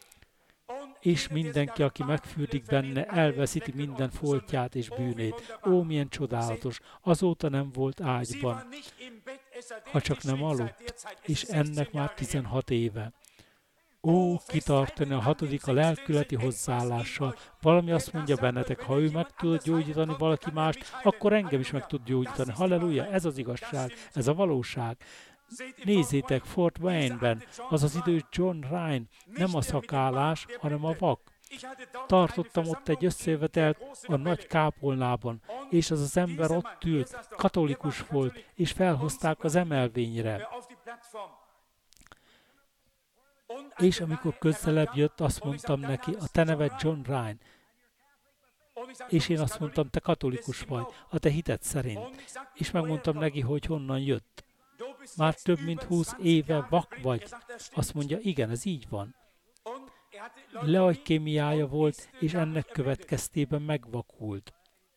S1: És mindenki, aki megfürdik benne, elveszíti minden foltját és bűnét. Ó, milyen csodálatos! Azóta nem volt ágyban, ha csak nem aludt, és ennek már 16 éve. Ó, kitartani a 6. a lelkületi hozzáállással. Valami azt mondja bennetek, ha ő meg tud gyógyítani valaki mást, akkor engem is meg tud gyógyítani. Halleluja, ez az igazság, ez a valóság. Nézzétek, Fort Wayne-ben az az idős John Ryan, nem a szakállás, hanem a vak. Tartottam ott egy összejövetelt a nagy kápolnában, és az az ember ott ült, katolikus volt, és felhozták az emelvényre. És amikor közelebb jött, azt mondtam neki, a te neved John Ryan. És én azt mondtam, te katolikus vagy, a te hited szerint. És megmondtam neki, hogy honnan jött. Már több mint 20 éve vak vagy. Azt mondja, igen, ez így van. Leagykémiája volt, és ennek következtében megvakult.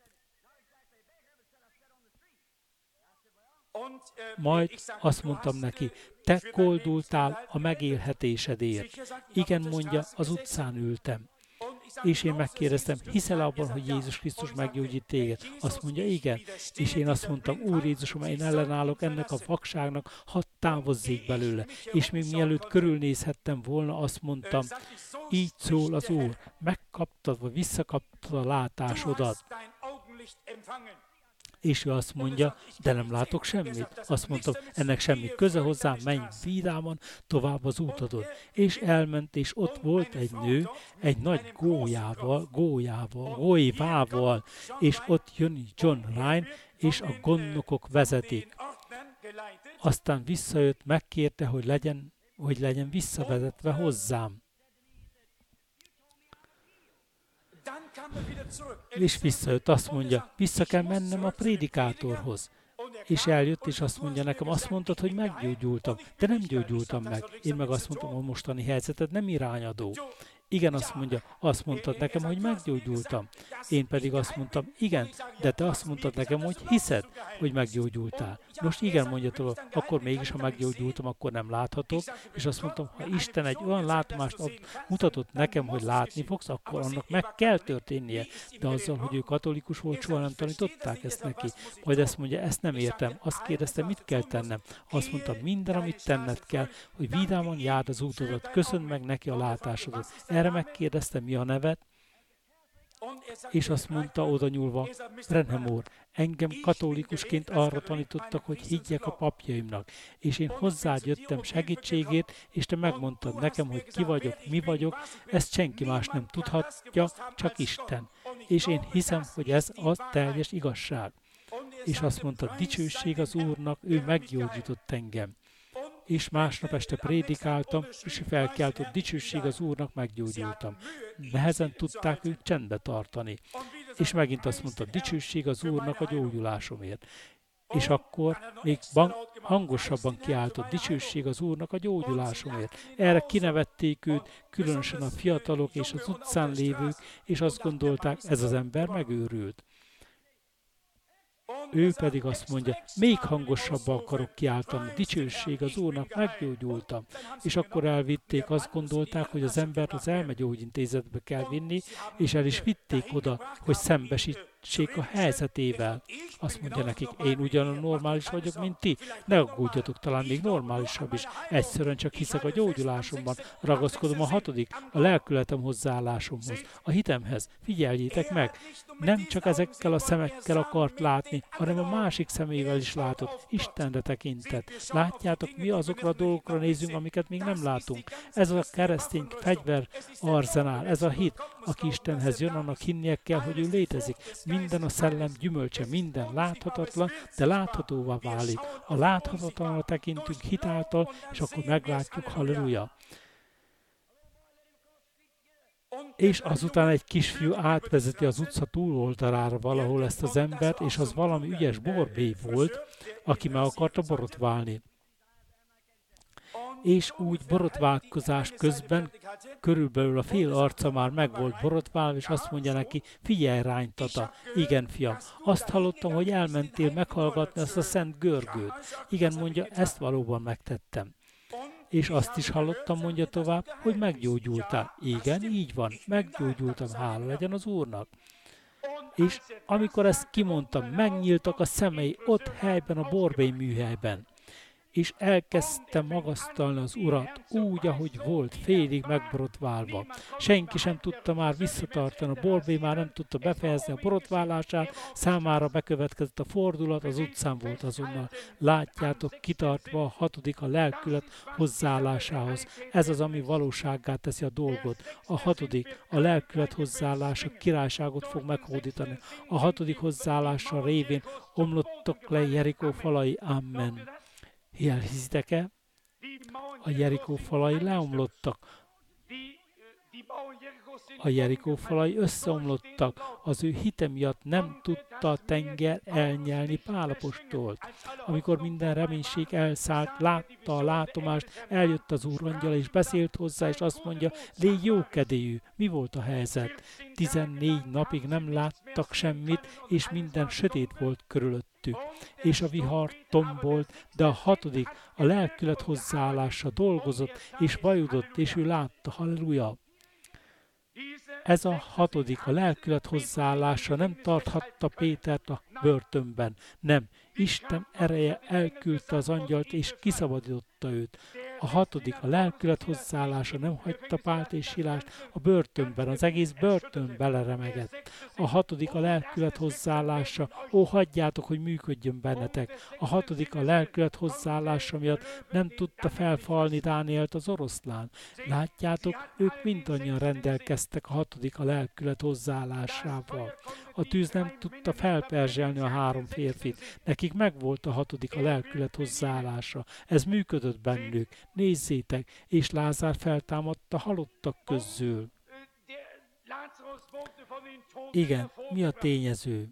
S1: Majd azt mondtam neki, te koldultál a megélhetésedért. Igen, mondja, az utcán ültem. És én megkérdeztem, hiszel abban, hogy Jézus Krisztus meggyógyít téged? Azt mondja, igen. És én azt mondtam, Úr Jézusom, én ellenállok ennek a vakságnak, hadd távozzék belőle. És még mielőtt körülnézhettem volna, azt mondtam, így szól az Úr, megkaptad, vagy visszakaptad a látásodat. És ő azt mondja, de nem látok semmit. Azt mondtam, ennek semmi köze hozzám, menj vidáman tovább az útodon. És elment, és ott volt egy nő, egy nagy gólyvával, és ott jön John Ryan, és a gondnokok vezetik. Aztán visszajött, megkérte, hogy legyen visszavezetve hozzám. És visszajött, azt mondja, vissza kell mennem a prédikátorhoz. És eljött, és azt mondja nekem, azt mondtad, hogy meggyógyultam, de nem gyógyultam meg. Én meg azt mondtam, a mostani helyzeted nem irányadó. Igen, azt mondtad nekem, hogy meggyógyultam. Én pedig azt mondtam, igen, de te azt mondtad nekem, hogy hiszed, hogy meggyógyultál. Most igen, mondja tőle, akkor mégis, ha meggyógyultam, akkor nem láthatok. És azt mondtam, ha Isten egy olyan látomást mutatott nekem, hogy látni fogsz, akkor annak meg kell történnie. De azzal, hogy ő katolikus volt, soha nem tanították ezt neki. Majd ezt mondja, ezt nem értem. Azt kérdezte, mit kell tennem. Azt mondta, minden, amit tenned kell, hogy vidáman járd az útodat, köszönd meg neki a látásodat. Erre megkérdezte, mi a neved, és azt mondta oda nyúlva, Branham úr, engem katolikusként arra tanítottak, hogy higgyek a papjaimnak, és én hozzád jöttem segítségért, és te megmondtad nekem, hogy ki vagyok, mi vagyok, ezt senki más nem tudhatja, csak Isten. És én hiszem, hogy ez a teljes igazság. És azt mondta, dicsőség az Úrnak, ő meggyógyított engem. És másnap este prédikáltam, és felkeltott, dicsőség az Úrnak, meggyógyultam. Nehezen tudták ők csendbe tartani. És megint azt mondta, dicsőség az Úrnak a gyógyulásomért. És akkor még hangosabban kiáltott: dicsőség az Úrnak a gyógyulásomért. Erre kinevették őt, különösen a fiatalok és az utcán lévők, és azt gondolták, ez az ember megőrült. Ő pedig azt mondja, még hangosabban akarok kiáltani, dicsőség az Úrnak, meggyógyultam. És akkor elvitték, azt gondolták, hogy az embert az elmegyógyintézetbe kell vinni, és el is vitték oda, hogy szembesítsék a helyzetével. Azt mondja nekik, én ugyanolyan normális vagyok, mint ti, ne aggódjatok, talán még normálisabb is. Egyszerűen csak hiszek a gyógyulásomban, ragaszkodom a hatodik, a lelkületem hozzáállásomhoz, a hitemhez. Figyeljétek meg, nem csak ezekkel a szemekkel akart látni, hanem a másik szemével is látott, Istenre tekintett. Látjátok, mi azokra a dolgokra nézünk, amiket még nem látunk. Ez a keresztény fegyver arzenál, ez a hit. Aki Istenhez jön, annak hinnie kell, hogy ő létezik. Minden a szellem gyümölcse, minden láthatatlan, de láthatóvá válik. A láthatatlanra tekintünk hitáltal, és akkor meglátjuk, halleluja. És azután egy kisfiú átvezeti az utca túloldalára valahol ezt az embert, és az valami ügyes borbély volt, aki meg akarta borotválni. És úgy borotválkozás közben körülbelül a fél arca már meg volt borotválva, és azt mondja neki, figyelj ránk, tata. Igen, fiam, azt hallottam, hogy elmentél meghallgatni azt a szent görgőt. Igen, mondja, ezt valóban megtettem. És azt is hallottam, mondja tovább, hogy meggyógyultál. Igen, így van, meggyógyultam, hála legyen az Úrnak. És amikor ezt kimondtam, megnyíltak a szemei ott helyben, a borbély műhelyben. És elkezdte magasztalni az Urat úgy, ahogy volt, félig megborotválva. Senki sem tudta már visszatartani, a borbély már nem tudta befejezni a borotválását, számára bekövetkezett a fordulat, az utcán volt azonnal. Látjátok, kitartva a hatodik a lelkület hozzáállásához. Ez az, ami valósággá teszi a dolgot. A hatodik, a lelkület hozzáállása királyságot fog meghódítani. A hatodik hozzáállása révén omlottak le Jerikó falai. Amen. Elhiszitek-e? A Jerikó falai leomlottak. A Jerikó falai összeomlottak. Az ő hite miatt nem tudta a tenger elnyelni Pál apostolt. Amikor minden reménység elszállt, látta a látomást, eljött az úrangyal és beszélt hozzá, és azt mondja, légy jókedélyű. Mi volt a helyzet? 14 napig nem láttak semmit, és minden sötét volt körülöttük. És a vihar tombolt, de a hatodik, a lelkület hozzáállása dolgozott, és vajudott, és ő látta, halleluja. Ez a hatodik, a lelkület hozzáállása nem tarthatta Pétert a börtönben. Nem, Isten ereje elküldte az angyalt, és kiszabadította őt. A hatodik, a lelkület hozzáállása nem hagyta Pált és Silást a börtönben, az egész börtön beleremegett. A hatodik, a lelkület hozzáállása, ó, hagyjátok, hogy működjön bennetek. A hatodik, a lelkület hozzáállása miatt nem tudta felfalni Dánielt az oroszlán. Látjátok, ők mindannyian rendelkeztek a hatodik, a lelkület hozzáállásával. A tűz nem tudta felperzselni a 3 férfit. Nekik megvolt a hatodik, a lelkület hozzáállása. Ez működött bennük. Nézzétek, és Lázár feltámadt a halottak közül. Igen, mi a tényező?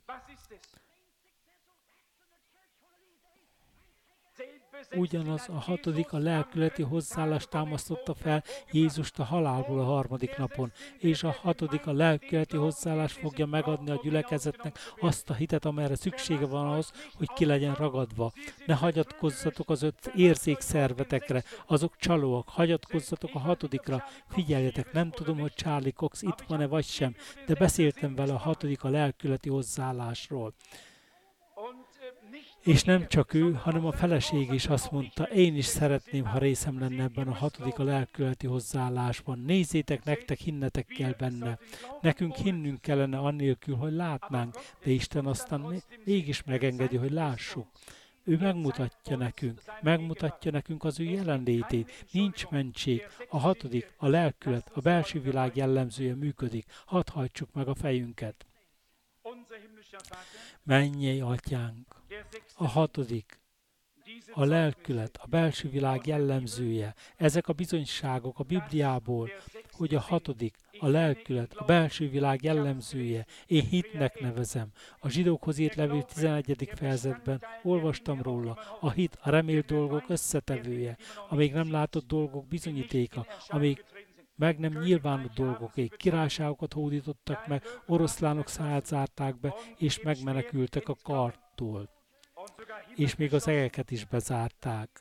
S1: Ugyanaz a hatodik, a lelkületi hozzáállást támasztotta fel Jézust a halálból a 3. napon, és a hatodik, a lelkületi hozzáállás fogja megadni a gyülekezetnek azt a hitet, amelyre szüksége van ahhoz, hogy ki legyen ragadva. Ne hagyatkozzatok az 5 érzékszervetekre, azok csalóak, hagyatkozzatok a hatodikra. Figyeljetek, nem tudom, hogy Charlie Cox itt van-e vagy sem, de beszéltem vele a hatodik, a lelkületi hozzáállásról. És nem csak ő, hanem a feleség is azt mondta, én is szeretném, ha részem lenne ebben a hatodik, a lelkületi hozzáállásban. Nézzétek, nektek hinnetek kell benne. Nekünk hinnünk kellene annélkül, hogy látnánk, de Isten aztán mégis megengedi, hogy lássuk. Ő megmutatja nekünk az ő jelenlétét. Nincs mentség. A hatodik, a lelkület, a belső világ jellemzője működik. Hadd hajtsuk meg a fejünket. Mennyei Atyánk, a hatodik, a lelkület, a belső világ jellemzője. Ezek a bizonyságok a Bibliából, hogy a 6. a lelkület, a belső világ jellemzője. Én hitnek nevezem. A zsidókhoz írt levél 11. fejezetben olvastam róla. A hit a remélt dolgok összetevője, a még nem látott dolgok bizonyítéka, amíg meg nem nyilvánult dolgoké. Királyságokat hódítottak meg, oroszlánok száját zárták be, és megmenekültek a kartól. És még az egeket is bezárták.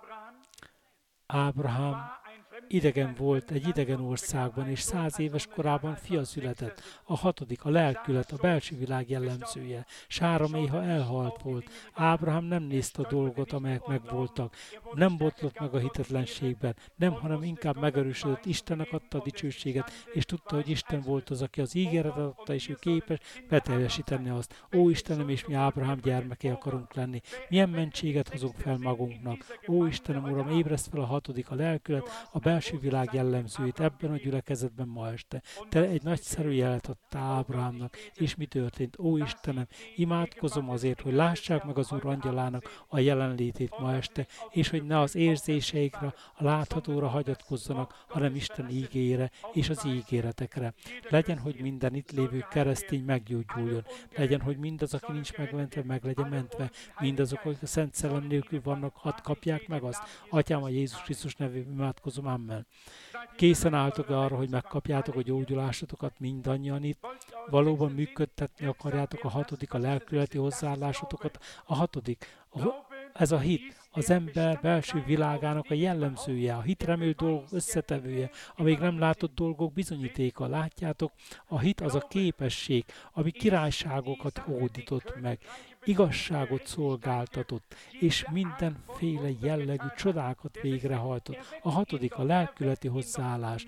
S1: Ábrahám idegen volt egy idegen országban, és 100 éves korában fia született. A 6. a lelkület, a belső világ jellemzője. Sára néha elhalt volt. Ábrahám nem nézte a dolgot, amelyek megvoltak. Nem botlott meg a hitetlenségben, nem, hanem inkább megerősödött. Istennek adta a dicsőséget, és tudta, hogy Isten volt az, aki az ígéretet adta, és ő képes beteljesíteni azt. Ó Istenem, és mi Ábrahám gyermekei akarunk lenni. Milyen mentséget hozunk fel magunknak. Ó Istenem, Uram, ébreszt fel a 6. a lelkület, a belső világ jellemzőit ebben a gyülekezetben ma este. Te egy nagyszerű jelet adtál Ábrahámnak, és mi történt? Ó Istenem, imádkozom azért, hogy lássák meg az Úr angyalának a jelenlétét ma este, és hogy ne az érzéseikre, a láthatóra hagyatkozzanak, hanem Isten ígére és az ígéretekre. Legyen, hogy minden itt lévő keresztény meggyógyuljon. Legyen, hogy mindaz, aki nincs megmentve, meg legyen mentve. Mindazok, akik a Szent Szellem nélkül vannak, hadd kapják meg azt. Atyám, a Jézus Krisztus nevében imádkozom, amen. Készen álltok arra, hogy megkapjátok a gyógyulásotokat mindannyian itt? Valóban működtetni akarjátok a 6. a lelkületi hozzáállásotokat? A 6. ez a hit, az ember belső világának a jellemzője, a hit remélt dolgok összetevője, a még nem látott dolgok bizonyítéka. Látjátok, a hit az a képesség, ami királyságokat hódított meg, igazságot szolgáltatott, és mindenféle jellegű csodákat végrehajtott. A 6. a lelkületi hozzáállás.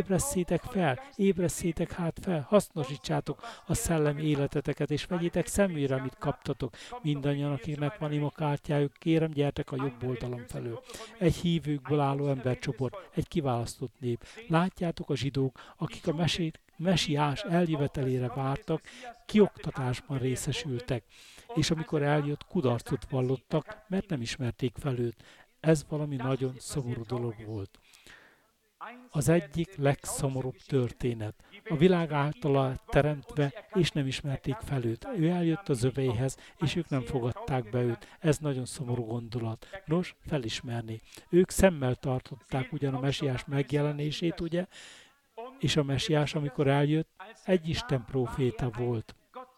S1: Ébreszétek hát fel, hasznosítsátok a szellemi életeteket, és vegyétek szemére, amit kaptatok. Mindannyian, akiknek van imakártyájuk, kérem, gyertek a jobb oldalon felől. Egy hívőkből álló embercsoport, egy kiválasztott nép. Látjátok, a zsidók, akik a mesiás eljövetelére vártak, kioktatásban részesültek, és amikor eljött, kudarcot vallottak, mert nem ismerték fel őt. Ez valami nagyon szomorú dolog volt. Az egyik legszomorúbb történet. A világ általa teremtve, és nem ismerték fel őt. Ő eljött az öveihez, és ők nem fogadták be őt. Ez nagyon szomorú gondolat. Nos, felismerni. Ők szemmel tartották ugyan a mesiás megjelenését, ugye? És a mesiás, amikor eljött, egy Isten próféta volt.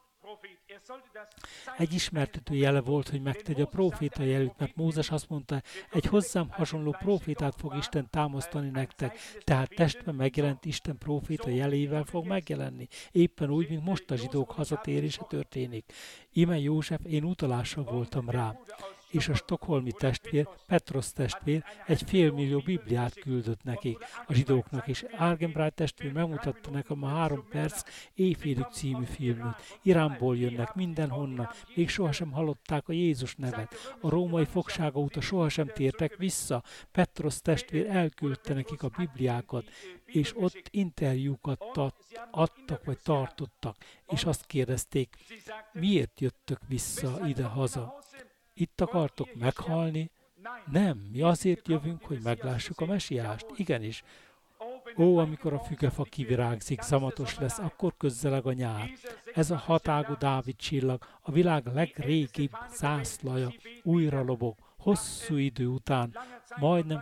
S1: Egy ismertető jele volt, hogy megtegye a próféta jelét, mert Mózes azt mondta, egy hozzám hasonló prófétát fog Isten támasztani nektek, tehát testben megjelent Isten próféta jelével fog megjelenni, éppen úgy, mint most a zsidók hazatérése történik. Íme József, én utalással voltam rá, és a stockholmi testvér, Petros testvér 1,5 millió Bibliát küldött nekik, a zsidóknak, és Argenbright testvér megmutatta nekem a 3 perc éjfélig című filmet. Iránból jönnek, mindenhonnan, még sohasem hallották a Jézus nevet. A római fogsága óta sohasem tértek vissza. Petros testvér elküldte nekik a Bibliákat, és ott interjúkat adtak vagy tartottak, és azt kérdezték, miért jöttök vissza ide-haza? Itt akartok meghalni? Nem, mi azért jövünk, hogy meglássuk a mesiást. Igenis. Ó, amikor a fügefa kivirágzik, zamatos lesz, akkor közzeleg a nyár. Ez a hatágú Dávid csillag, a világ legrégibb zászlaja, újra lobog, hosszú idő után, majdnem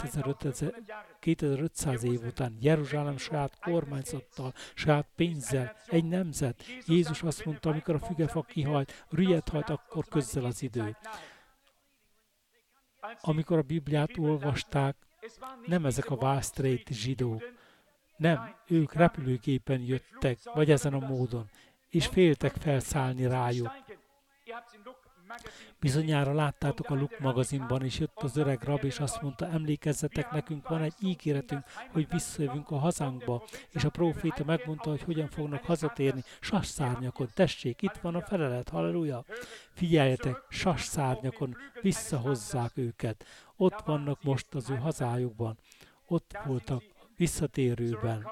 S1: 2500 év után, Jeruzsálem saját kormányzattal, saját pénzzel, egy nemzet. Jézus azt mondta, amikor a fügefa kihajt, rülyet hajt, akkor közzel az idő. Amikor a Bibliát olvasták, nem ezek a Wall Street zsidók. Nem, ők repülőgépen jöttek, vagy ezen a módon, és féltek felszállni rájuk. Bizonyára láttátok a Luk magazinban, és jött az öreg rab, és azt mondta, emlékezzetek, nekünk van egy ígéretünk, hogy visszajövünk a hazánkba, és a próféta megmondta, hogy hogyan fognak hazatérni, sasszárnyakon. Tessék, itt van a felelet, halleluja! Figyeljetek, sasszárnyakon visszahozzák őket. Ott vannak most az ő hazájukban. Ott voltak visszatérőben.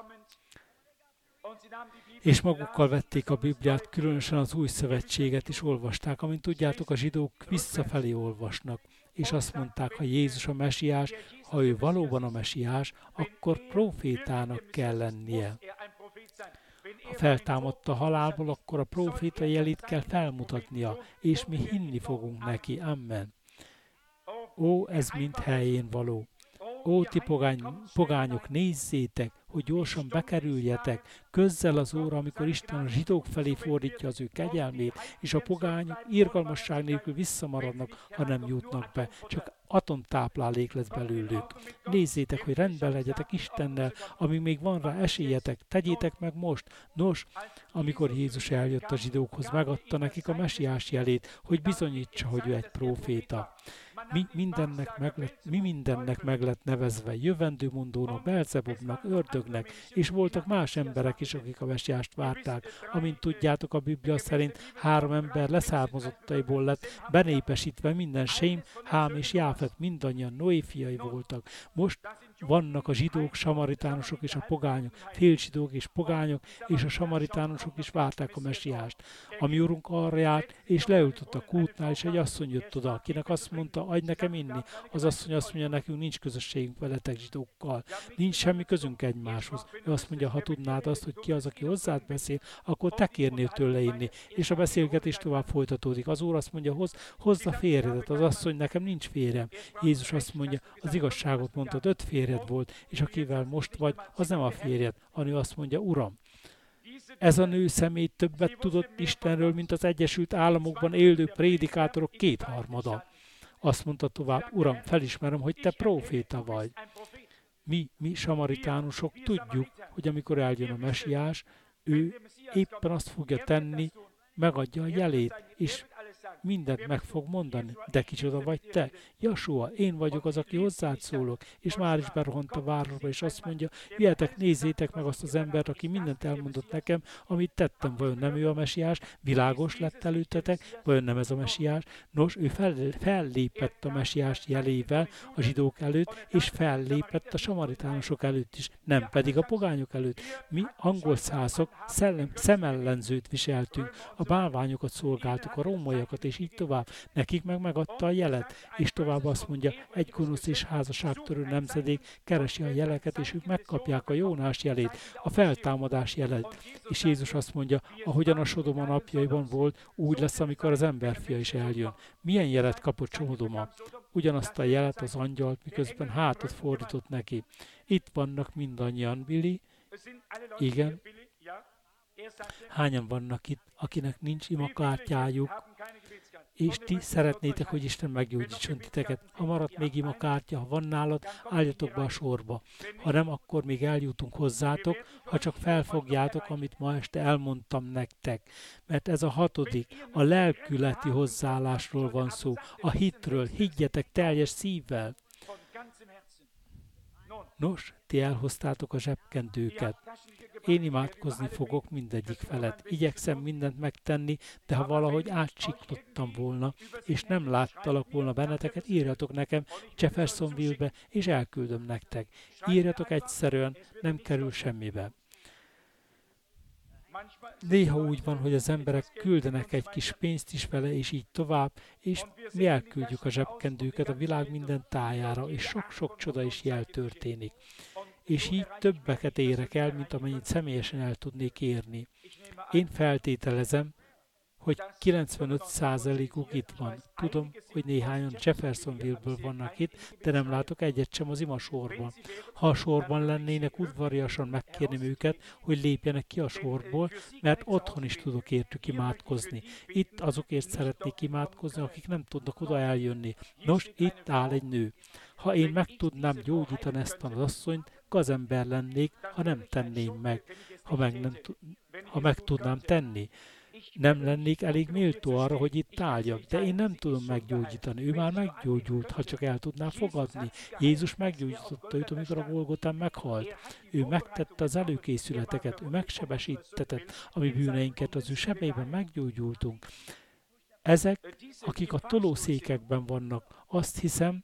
S1: És magukkal vették a Bibliát, különösen az Új Szövetséget is olvasták. Amint tudjátok, a zsidók visszafelé olvasnak. és azt mondták, ha Jézus a mesiás, ha ő valóban a mesiás, akkor profétának kell lennie. Ha feltámadta a halálból, akkor a proféta jelét kell felmutatnia, és mi hinni fogunk neki. Amen. Ó, ez mind helyén való. Ó, ti pogányok, nézzétek, hogy gyorsan bekerüljetek, közzel az óra, amikor Isten a zsidók felé fordítja az ő kegyelmét, és a pogányok irgalmasság nélkül visszamaradnak, ha nem jutnak be, csak atomtáplálék lesz belőlük. Nézzétek, hogy rendben legyetek Istennel, amíg még van rá esélyetek, tegyétek meg most. Nos, amikor Jézus eljött a zsidókhoz, megadta nekik a mesiás jelét, hogy bizonyítsa, hogy ő egy próféta. Mi mindennek meg lett nevezve, jövendőmondónak, Belzebubnak, ördögnek, és voltak más emberek is, akik a mesiást várták. Amint tudjátok, a Biblia szerint 3 ember leszármazottaiból lett benépesítve minden Sém, Hám és Jáfet, mindannyian Noé fiai voltak. Most vannak a zsidók, samaritánusok és a pogányok, félzsidók és pogányok, és a samaritánusok is várták a mesiást. A mi Urunk arra járt, és leült ott a kútnál, és egy asszony jött oda, akinek azt mondta, adj nekem inni. Az asszony azt mondja, nekünk nincs közösségünk veletek zsidókkal, nincs semmi közünk egymáshoz. Ő azt mondja, ha tudnád azt, hogy ki az, aki hozzád beszél, akkor te kérnél tőle inni. És a beszélgetés tovább folytatódik. Az Úr azt mondja, hozd a férjedet. Az asszony, nekem nincs férjem. Jézus azt mondja, az igazságot mondtad, 5 férjed volt, és akivel most vagy, az nem a férjed. A nő azt mondja, Uram, ez a nő személy többet tudott Istenről, mint az Egyesült Államokban élő prédikátorok 2/3. Azt mondta tovább, Uram, felismerem, hogy te próféta vagy. Mi samaritánusok tudjuk, hogy amikor eljön a mesiás, ő éppen azt fogja tenni, megadja a jelét, és mindent meg fog mondani. De kicsoda vagy te? Jasua, én vagyok az, aki hozzád szólok. És már is berohant a városba, és azt mondja, jöjjetek, nézzétek meg azt az embert, aki mindent elmondott nekem, amit tettem. Vajon nem ő a mesiás? Világos lett előttetek? Vajon nem ez a mesiás? Nos, ő fellépett a mesiás jelével a zsidók előtt, és fellépett a samaritánusok előtt is, nem pedig a pogányok előtt. Mi angol szászok szemellenzőt viseltünk, a bálványokat szolgáltuk, a rómaiakat, és így tovább. Nekik meg megadta a jelet, és tovább azt mondja, egy gonosz és házasságtörő nemzedék keresi a jeleket, és ők megkapják a Jónás jelét, a feltámadás jelet. És Jézus azt mondja, ahogyan a Sodoma napjaiban volt, úgy lesz, amikor az emberfia is eljön. Milyen jelet kapott Sodoma? Ugyanazt a jelet az angyalt, miközben hátat fordított neki. Itt vannak mindannyian, Billy? Igen. Hányan vannak itt, akinek nincs imakártyájuk, és ti szeretnétek, hogy Isten meggyógyítson titeket. Ha maradt még imakártya, ha van nálad, álljatok be a sorba. Ha nem, akkor még eljutunk hozzátok, ha csak felfogjátok, amit ma este elmondtam nektek. Mert ez a 6., a lelkületi hozzáállásról van szó, a hitről, higgyetek teljes szívvel. Nos, ti elhoztátok a zsebkendőket. Én imádkozni fogok mindegyik felett. Igyekszem mindent megtenni, de ha valahogy átsiklottam volna, és nem láttalak volna benneteket, írjatok nekem Jeffersonville-be, és elküldöm nektek. Írjatok egyszerűen, nem kerül semmibe. Néha úgy van, hogy az emberek küldenek egy kis pénzt is vele, és így tovább, és mi elküldjük a zsebkendőket a világ minden tájára, és sok-sok csoda is jel történik. És így többeket érek el, mint amennyit személyesen el tudnék érni. Én feltételezem, hogy 95%-uk itt van. Tudom, hogy néhányan Jeffersonville-ből vannak itt, de nem látok egyet sem az imasorban. Ha a sorban lennének, udvariasan megkérném őket, hogy lépjenek ki a sorból, mert otthon is tudok értük imádkozni. Itt azokért szeretnék imádkozni, akik nem tudnak oda eljönni. Nos, itt áll egy nő. Ha én meg tudnám gyógyítani ezt az asszonyt, gazember lennék, ha nem tenném meg, ha meg tudnám tenni. Nem lennék elég méltó arra, hogy itt álljak, de én nem tudom meggyógyítani. Ő már meggyógyult, ha csak el tudná fogadni. Jézus meggyógyította őt, amikor a Golgotán meghalt. Ő megtette az előkészületeket, ő megsebesítetett a mi bűneinket, az ő sebeiben meggyógyultunk. Ezek, akik a tolószékekben vannak, azt hiszem,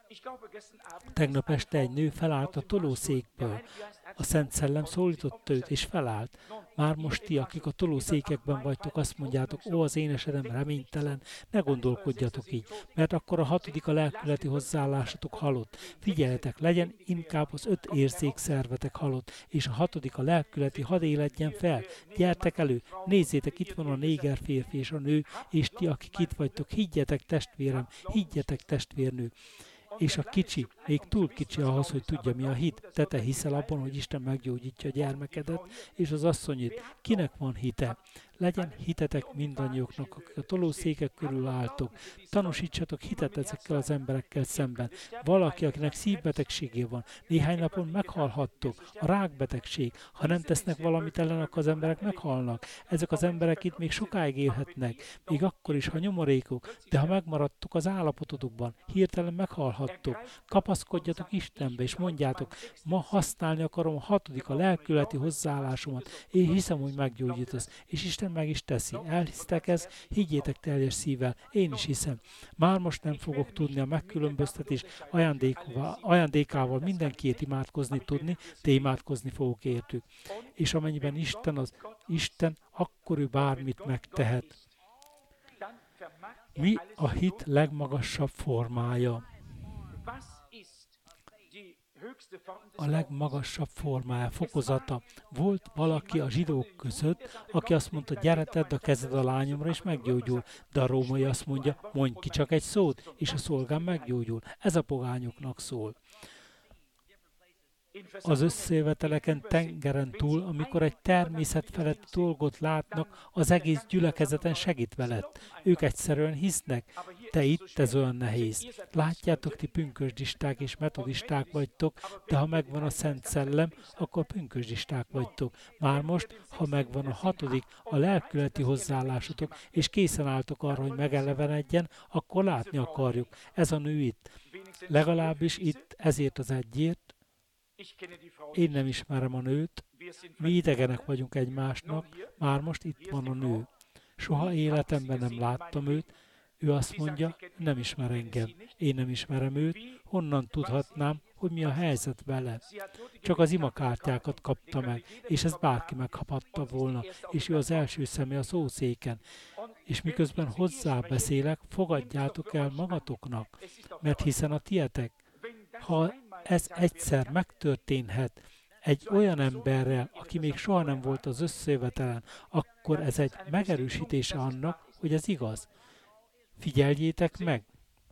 S1: Tegnap este egy nő felállt a tolószékből. A Szent Szellem szólította őt, és felállt. Már most ti, akik a tolószékekben vagytok, azt mondjátok, ó, az én esetem reménytelen, ne gondolkodjatok így, mert akkor a hatodik a lelkületi hozzáállásatok halott. Figyeljetek, legyen inkább az 5 érzékszervetek halott, és a hatodik a lelkületi hadd éledjen fel. Gyertek elő, nézzétek, itt van a néger férfi és a nő, és ti, akik itt vagytok, higgyetek testvérem, higgyetek testvérnő. És a kicsi, még túl kicsi ahhoz, hogy tudja, mi a hit. Te hiszel abban, hogy Isten meggyógyítja a gyermekedet, és az asszonyét. Kinek van hite? Legyen hitetek mindannyiuknak, akik a tolószékek körül álltok. Tanúsítsatok hitet ezekkel az emberekkel szemben. Valaki, akinek szívbetegségé van, néhány napon meghalhattok. A rákbetegség, ha nem tesznek valamit ellen, akkor az emberek meghalnak. Ezek az emberek itt még sokáig élhetnek, még akkor is, ha nyomorékok, de ha megmaradtok az állapotodokban, hirtelen meghalhattok. Kapaszkodjatok Istenbe, és mondjátok, ma használni akarom a hatodik a lelkületi hozzáállásomat. Én hiszem, hogy meggyógyítasz, és Isten meg is teszi. Elhisztek ezt, higgyétek teljes szívvel, én is hiszem. Már most nem fogok tudni a megkülönböztetés ajándékával mindenkiét imádkozni tudni, de imádkozni fogok értük. És amennyiben Isten, akkor ő bármit megtehet. Mi a hit legmagasabb formája? A legmagasabb formája, fokozata. Volt valaki a zsidók között, aki azt mondta, gyere, tedd a kezed a lányomra, és meggyógyul. De a római azt mondja, mondj ki csak egy szót, és a szolgám meggyógyul. Ez a pogányoknak szól. Az összejöveteleken tengeren túl, amikor egy természet feletti dolgot látnak, az egész gyülekezeten segít veled. Ők egyszerűen hisznek, de itt ez olyan nehéz. Látjátok, ti pünkösdisták és metodisták vagytok, de ha megvan a Szent Szellem, akkor pünkösdisták vagytok. Már most, ha megvan a hatodik, a lelkületi hozzáállásotok, és készen álltok arra, hogy megelevenedjen, akkor látni akarjuk. Ez a nő itt. Legalábbis itt ezért az egyért. Én nem ismerem a nőt, mi idegenek vagyunk egymásnak, már most itt van a nő. Soha életemben nem láttam őt, ő azt mondja, nem ismer engem, én nem ismerem őt, honnan tudhatnám, hogy mi a helyzet vele. Csak az imakártyákat kapta meg, és ezt bárki megkaphatta volna, és ő az első személy a szószéken. És miközben hozzá beszélek, fogadjátok el magatoknak, mert hiszen a tietek. Ha ez egyszer megtörténhet egy olyan emberrel, aki még soha nem volt az összejövetelen, akkor ez egy megerősítése annak, hogy ez igaz. Figyeljétek meg!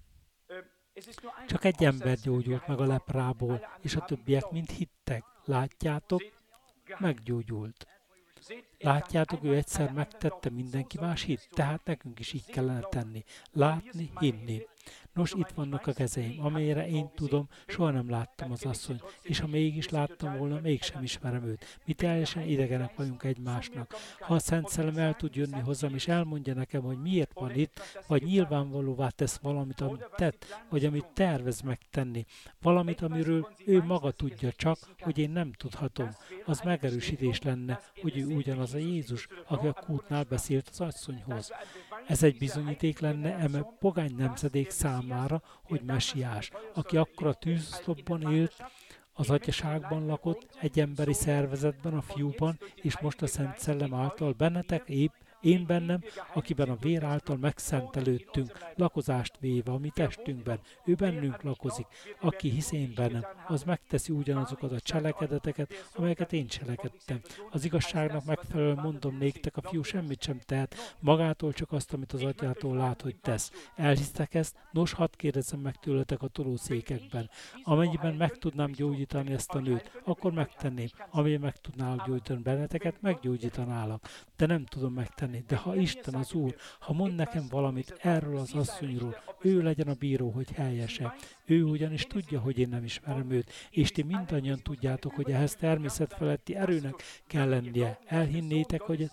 S1: Csak egy ember gyógyult meg a leprából, és a többiek mind hittek. Látjátok? Meggyógyult. Látjátok, ő egyszer megtette, mindenki más hitt, tehát nekünk is így kellene tenni. Látni, hinni. Nos, itt vannak a kezeim, amelyre én tudom, soha nem láttam az asszonyt, és ha mégis láttam volna, mégsem ismerem őt. Mi teljesen idegenek vagyunk egymásnak. Ha a Szent Szellem el tud jönni hozzám, és elmondja nekem, hogy miért van itt, vagy nyilvánvalóvá tesz valamit, amit tett, vagy amit tervez megtenni, valamit, amiről ő maga tudja csak, hogy én nem tudhatom, az megerősítés lenne, hogy ő ugyanaz a Jézus, aki a kútnál beszélt az asszonyhoz. Ez egy bizonyíték lenne eme pogány nemzedék számára, hogy mesiás, aki akkor a tűzoszlopban élt, az atyaságban lakott, egy emberi szervezetben, a fiúban, és most a Szent Szellem által bennetek épp, én bennem, akiben a vér által megszentelődtünk, lakozást véve a mi testünkben, ő bennünk lakozik. Aki hisz én bennem, az megteszi ugyanazokat a cselekedeteket, amelyeket én cselekedtem. Az igazságnak megfelelően mondom néktek, a fiú semmit sem tehet, magától csak azt, amit az atyától lát, hogy tesz. Elhisztek ezt? Nos, hadd kérdezzem meg tőletek a tolószékekben. Amennyiben meg tudnám gyógyítani ezt a nőt, akkor megtenném. Amennyiben meg tudnálak gyógyítani benneteket, meggyógyítanálak. De nem tudom megtenni. De ha Isten az Úr, ha mond nekem valamit erről az asszonyról, ő legyen a bíró, hogy helyese. Ő ugyanis tudja, hogy én nem ismerem őt, és ti mindannyian tudjátok, hogy ehhez természetfeletti erőnek kell lennie. Elhinnétek, hogy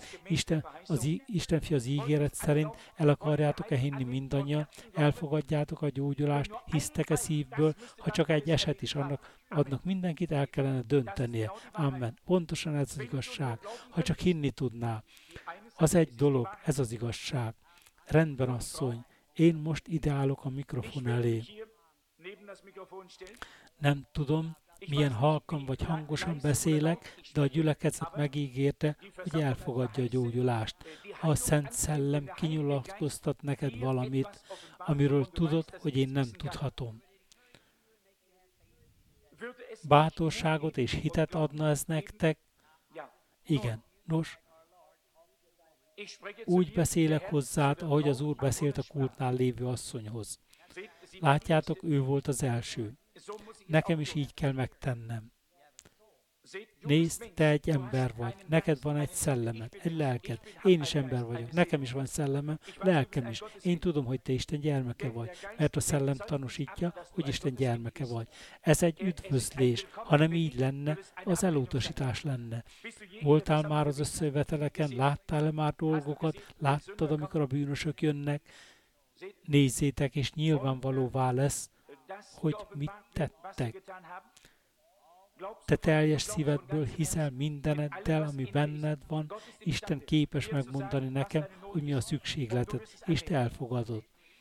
S1: Isten fia az ígéret szerint el akarjátok-e hinni mindannyian, elfogadjátok a gyógyulást, hisztek-e szívből, ha csak egy eset is adnak mindenkit, el kellene döntenie. Amen. Pontosan ez az igazság. Ha csak hinni tudná. Az egy dolog, ez az igazság. Rendben, asszony, én most ide állok a mikrofon elé. Nem tudom, milyen halkan vagy hangosan beszélek, de a gyülekezet megígérte, hogy elfogadja a gyógyulást. Ha a Szent Szellem kinyilatkoztat neked valamit, amiről tudod, hogy én nem tudhatom. Bátorságot és hitet adna ez nektek? Igen. Nos, úgy beszélek hozzád, ahogy az Úr beszélt a kultnál lévő asszonyhoz. Látjátok, ő volt az első. Nekem is így kell megtennem. Nézd, te egy ember vagy, neked van egy szellemed, egy lelked, én is ember vagyok, nekem is van szellemem, lelkem is. Én tudom, hogy te Isten gyermeke vagy, mert a szellem tanúsítja, hogy Isten gyermeke vagy. Ez egy üdvözlés, ha nem így lenne, az elutasítás lenne. Voltál már az összejöveteleken, láttál-e már dolgokat, láttad, amikor a bűnösök jönnek? Nézzétek, és nyilvánvalóvá lesz, hogy mit tettek. Te teljes szívedből hiszel mindeneddel, ami benned van, Isten képes megmondani nekem, hogy mi a szükségleted, és te elfogadod.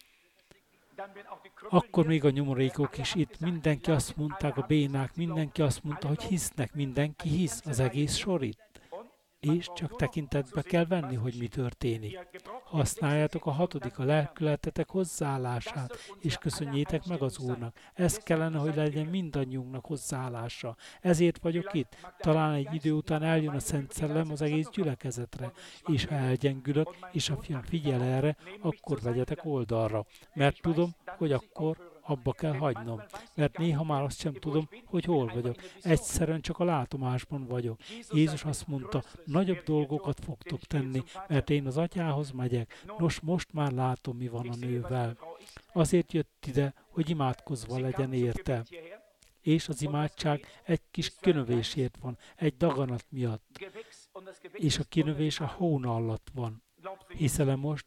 S1: Akkor még a nyomorékok is itt, mindenki azt mondták, a bénák, mindenki azt mondta, hogy hisznek, mindenki hisz, az egész sor itt. És csak tekintetbe kell venni, hogy mi történik. Használjátok a 6. a lelkületetek hozzáállását, és köszönjétek meg az Úrnak. Ez kellene, hogy legyen mindannyiunknak hozzáállása. Ezért vagyok itt. Talán egy idő után eljön a Szent Szellem az egész gyülekezetre, és ha elgyengülök, és a fiam figyel erre, akkor vegyetek oldalra. Mert tudom, hogy akkor abba kell hagynom, mert néha már azt sem tudom, hogy hol vagyok. Egyszerűen csak a látomásban vagyok. Jézus azt mondta, nagyobb dolgokat fogtok tenni, mert én az Atyához megyek. Nos, most már látom, mi van a nővel. Azért jött ide, hogy imádkozva legyen érte. És az imádság egy kis kinövésért van, egy daganat miatt. És a kinövés a hóna alatt van. Hiszel-e most?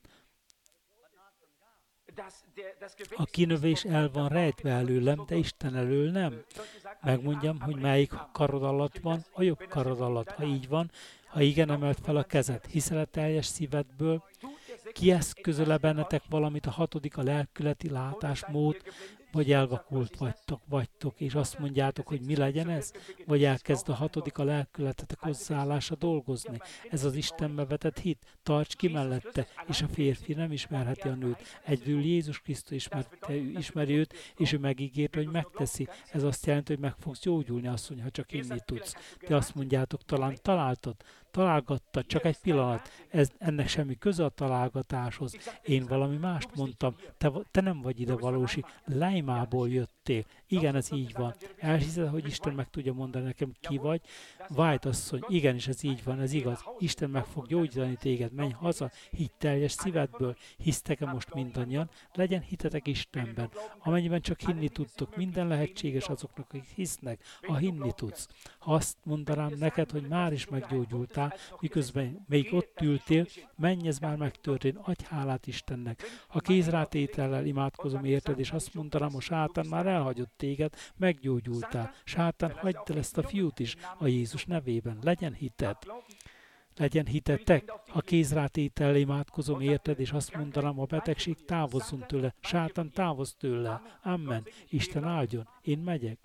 S1: A kinövés el van rejtve előlem, de Isten elől nem. Megmondjam, hogy melyik karod alatt van, a jobb karod alatt. Ha így van, ha igen, emelt fel a kezed. Hiszel-e teljes szívedből? Kieszközöl-e bennetek valamit a 6. a lelkületi látásmód, vagy elvakult vagytok, és azt mondjátok, hogy mi legyen ez? Vagy elkezd a 6. a lelkületetek hozzáállása dolgozni? Ez az Istenbe vetett hit, tarts ki mellette, és a férfi nem ismerheti a nőt. Egyedül Jézus Krisztus ismeri őt, és ő megígérte, hogy megteszi. Ez azt jelenti, hogy meg fogsz gyógyulni, asszony, ha csak inni tudsz. De azt mondjátok, talán találgattad, csak egy pillanat, ennek semmi köze a találgatáshoz. Én valami mást mondtam, te nem vagy ide valósi, Leimából jöttél. Igen, ez így van. Elhiszed, hogy Isten meg tudja mondani nekem, ki vagy? White asszony, igenis ez így van, ez igaz. Isten meg fog gyógyítani téged, menj haza, higgy teljes szívedből. Hisztek-e most mindannyian? Legyen hitetek Istenben. Amennyiben csak hinni tudtok, minden lehetséges azoknak, akik hisznek, ha hinni tudsz. Ha azt mondanám neked, hogy már is meggyógyultál, miközben még ott ültél, menj, ez már megtörtént, adj hálát Istennek. Ha kézrátétellel imádkozom érted, és azt mondanám, a sátán már elhagyott téged, meggyógyultál. Sátán, hagyd el ezt a fiút is a Jézus nevében. Legyen hited. Legyen hitetek, ha kézrátétellel imádkozom érted, és azt mondanám, a betegség távozzon tőle. Sátán, távozz tőle. Amen. Isten áldjon. Én megyek.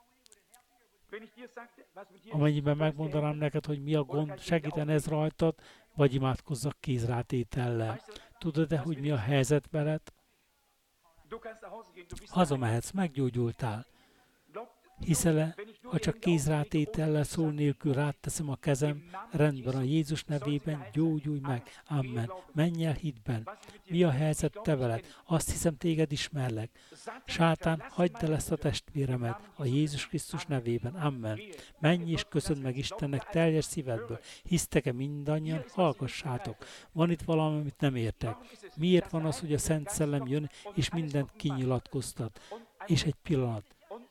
S1: Amennyiben megmondanám neked, hogy mi a gond, segíten ez rajtad, vagy imádkozzak kézrátétellel. Tudod-e, hogy mi a helyzet veled? Hazamehetsz, meggyógyultál. Hiszel-e, ha csak kézrátétellel szó nélkül ráteszem a kezem, rendben a Jézus nevében gyógyulj meg. Amen. Menj el hitben. Mi a helyzet te veled? Azt hiszem, téged ismerlek. Sátán, hagyd el ezt a testvéremet a Jézus Krisztus nevében. Amen. Menj és köszönd meg Istennek teljes szívedből. Hisztek-e mindannyian? Hallgassátok. Van itt valami, amit nem értek. Miért van az, hogy a Szent Szellem jön, és mindent kinyilatkoztat? És egy pillanat.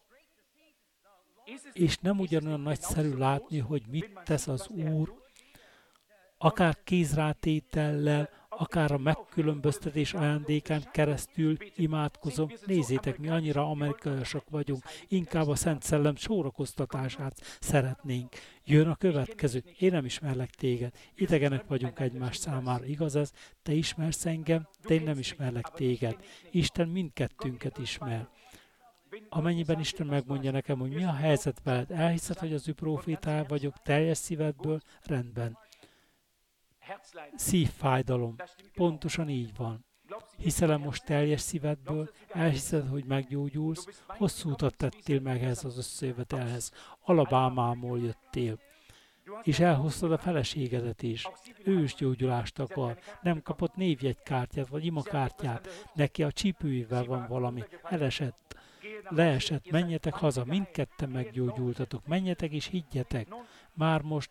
S1: És nem ugyanolyan nagyszerű látni, hogy mit tesz az Úr, akár kézrátétellel, akár a megkülönböztetés ajándékán keresztül imádkozom. Nézzétek, mi annyira amerikaiasak vagyunk, inkább a Szent Szellem szórakoztatását szeretnénk. Jön a következő, én nem ismerlek téged, idegenek vagyunk egymás számára, igaz ez? Te ismersz engem, de én nem ismerlek téged. Isten mindkettőnket ismer. Amennyiben Isten megmondja nekem, hogy mi a helyzet veled, elhiszed, hogy az ő profétája vagyok, teljes szívedből, rendben. Szívfájdalom. Pontosan így van. Hiszel most teljes szívedből, elhiszed, hogy meggyógyulsz, hosszú utat tettél meg ehhez az összejövetelhez. Alabámából jöttél. És elhoztad a feleségedet is. Ő is gyógyulást akar. Nem kapott névjegykártyát, vagy imakártyát. Neki a csípőivel van valami. Elesett. Leesett. Menjetek haza. Mindketten meggyógyultatok. Menjetek és higgyetek. Már most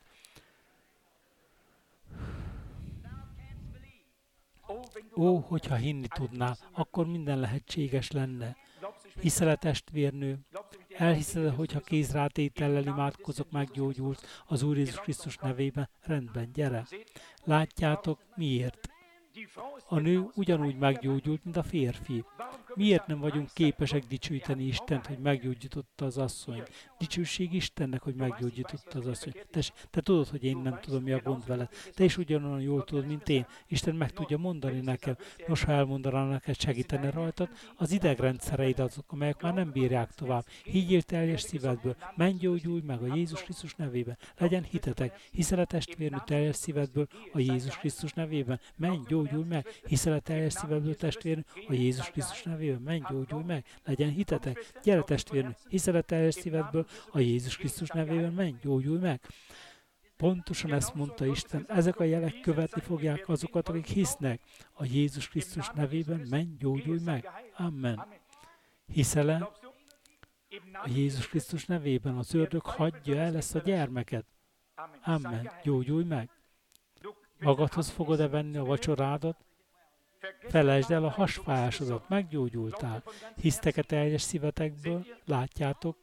S1: ó, hogyha hinni tudnál, akkor minden lehetséges lenne. Hiszel-e testvérnő? Elhiszed, hogyha kézrátétellel imádkozok, meggyógyulsz az Úr Jézus Krisztus nevében? Rendben, gyere. Látjátok, miért? A nő ugyanúgy meggyógyult, mint a férfi. Miért nem vagyunk képesek dicsőíteni Istent, hogy meggyógyította az asszony? Dicsőség Istennek, hogy meggyógyította az asszony. Te tudod, hogy én nem tudom, mi a gond veled. Te is ugyanolyan jól tudod, mint én. Isten meg tudja mondani nekem. Nos, ha elmondaná neked, segítene rajtad, az idegrendszereid azok, amelyek már nem bírják tovább. Higgyél teljes szívedből. Menj, gyógyulj meg a Jézus Krisztus nevében. Legyen hitetek. Hiszel a testvérnő teljes szívedből a Jézus Krisztus nevében. Menj, gyógyulj meg. Hiszel a teljes szívedből testvérnő a Jézus Krisztus nevében. Menj, gyógyulj meg, legyen hitetek. Gyere testvérnő, hiszel a teljes szívedből a Jézus Krisztus nevében, menj, gyógyulj meg. Pontosan ezt mondta Isten, ezek a jelek követni fogják azokat, akik hisznek. A Jézus Krisztus nevében, menj, gyógyulj meg. Amen. Hiszel-e? A Jézus Krisztus nevében az ördög hagyja el ezt a gyermeket. Amen. Gyógyulj meg. Magadhoz fogod-e venni a vacsorádat? Felejtsd el a hasfájásodat, meggyógyultál. Hisztek-e teljes szívetekből? Látjátok?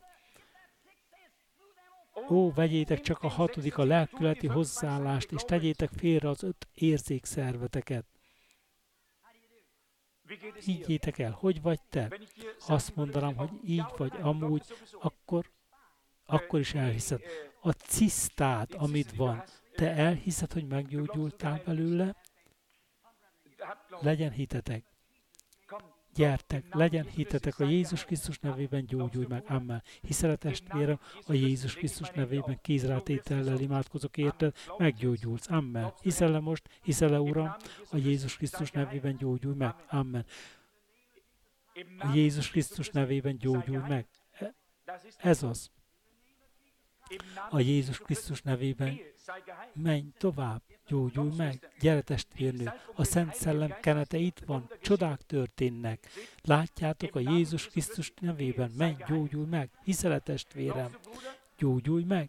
S1: Ó, vegyétek csak a 6. a lelkületi hozzáállást, és tegyétek félre az 5 érzékszerveteket. Higgyétek el, hogy vagy te? Ha azt mondanám, hogy így vagy amúgy, akkor is elhiszed. A cisztát, amit van, te elhiszed, hogy meggyógyultál belőle? Legyen hitetek. Gyertek, legyen hitetek, a Jézus Krisztus nevében gyógyulj meg. Amen. Hiszel a testvérem, a Jézus Krisztus nevében kézrátétellel imádkozok érted, meggyógyulsz. Amen. Hiszel-e most? Hiszel-e, Uram? A Jézus Krisztus nevében gyógyulj meg. Amen. A Jézus Krisztus nevében gyógyulj meg. Ez az. A Jézus Krisztus nevében menj tovább, gyógyulj meg, gyere testvérnő, a Szent Szellem kenete itt van, csodák történnek. Látjátok, a Jézus Krisztus nevében menj, gyógyulj meg, hiszel-e testvérem, gyógyulj meg.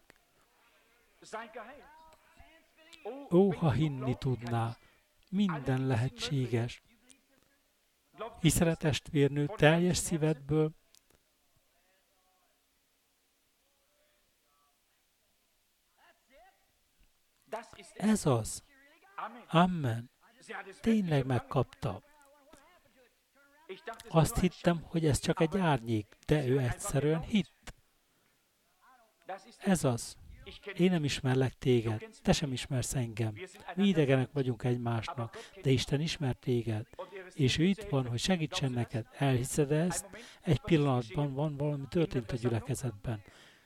S1: Ó, ha hinni tudná, minden lehetséges. Hiszel-e testvérnő teljes szívedből? Ez az. Amen. Tényleg megkapta. Azt hittem, hogy ez csak egy árnyék, de ő egyszerűen hitt. Ez az. Én nem ismerlek téged, te sem ismersz engem. Mi idegenek vagyunk egymásnak, de Isten ismer téged. És ő itt van, hogy segítsen neked. Elhiszed ezt? Egy pillanatban van valami történt a gyülekezetben.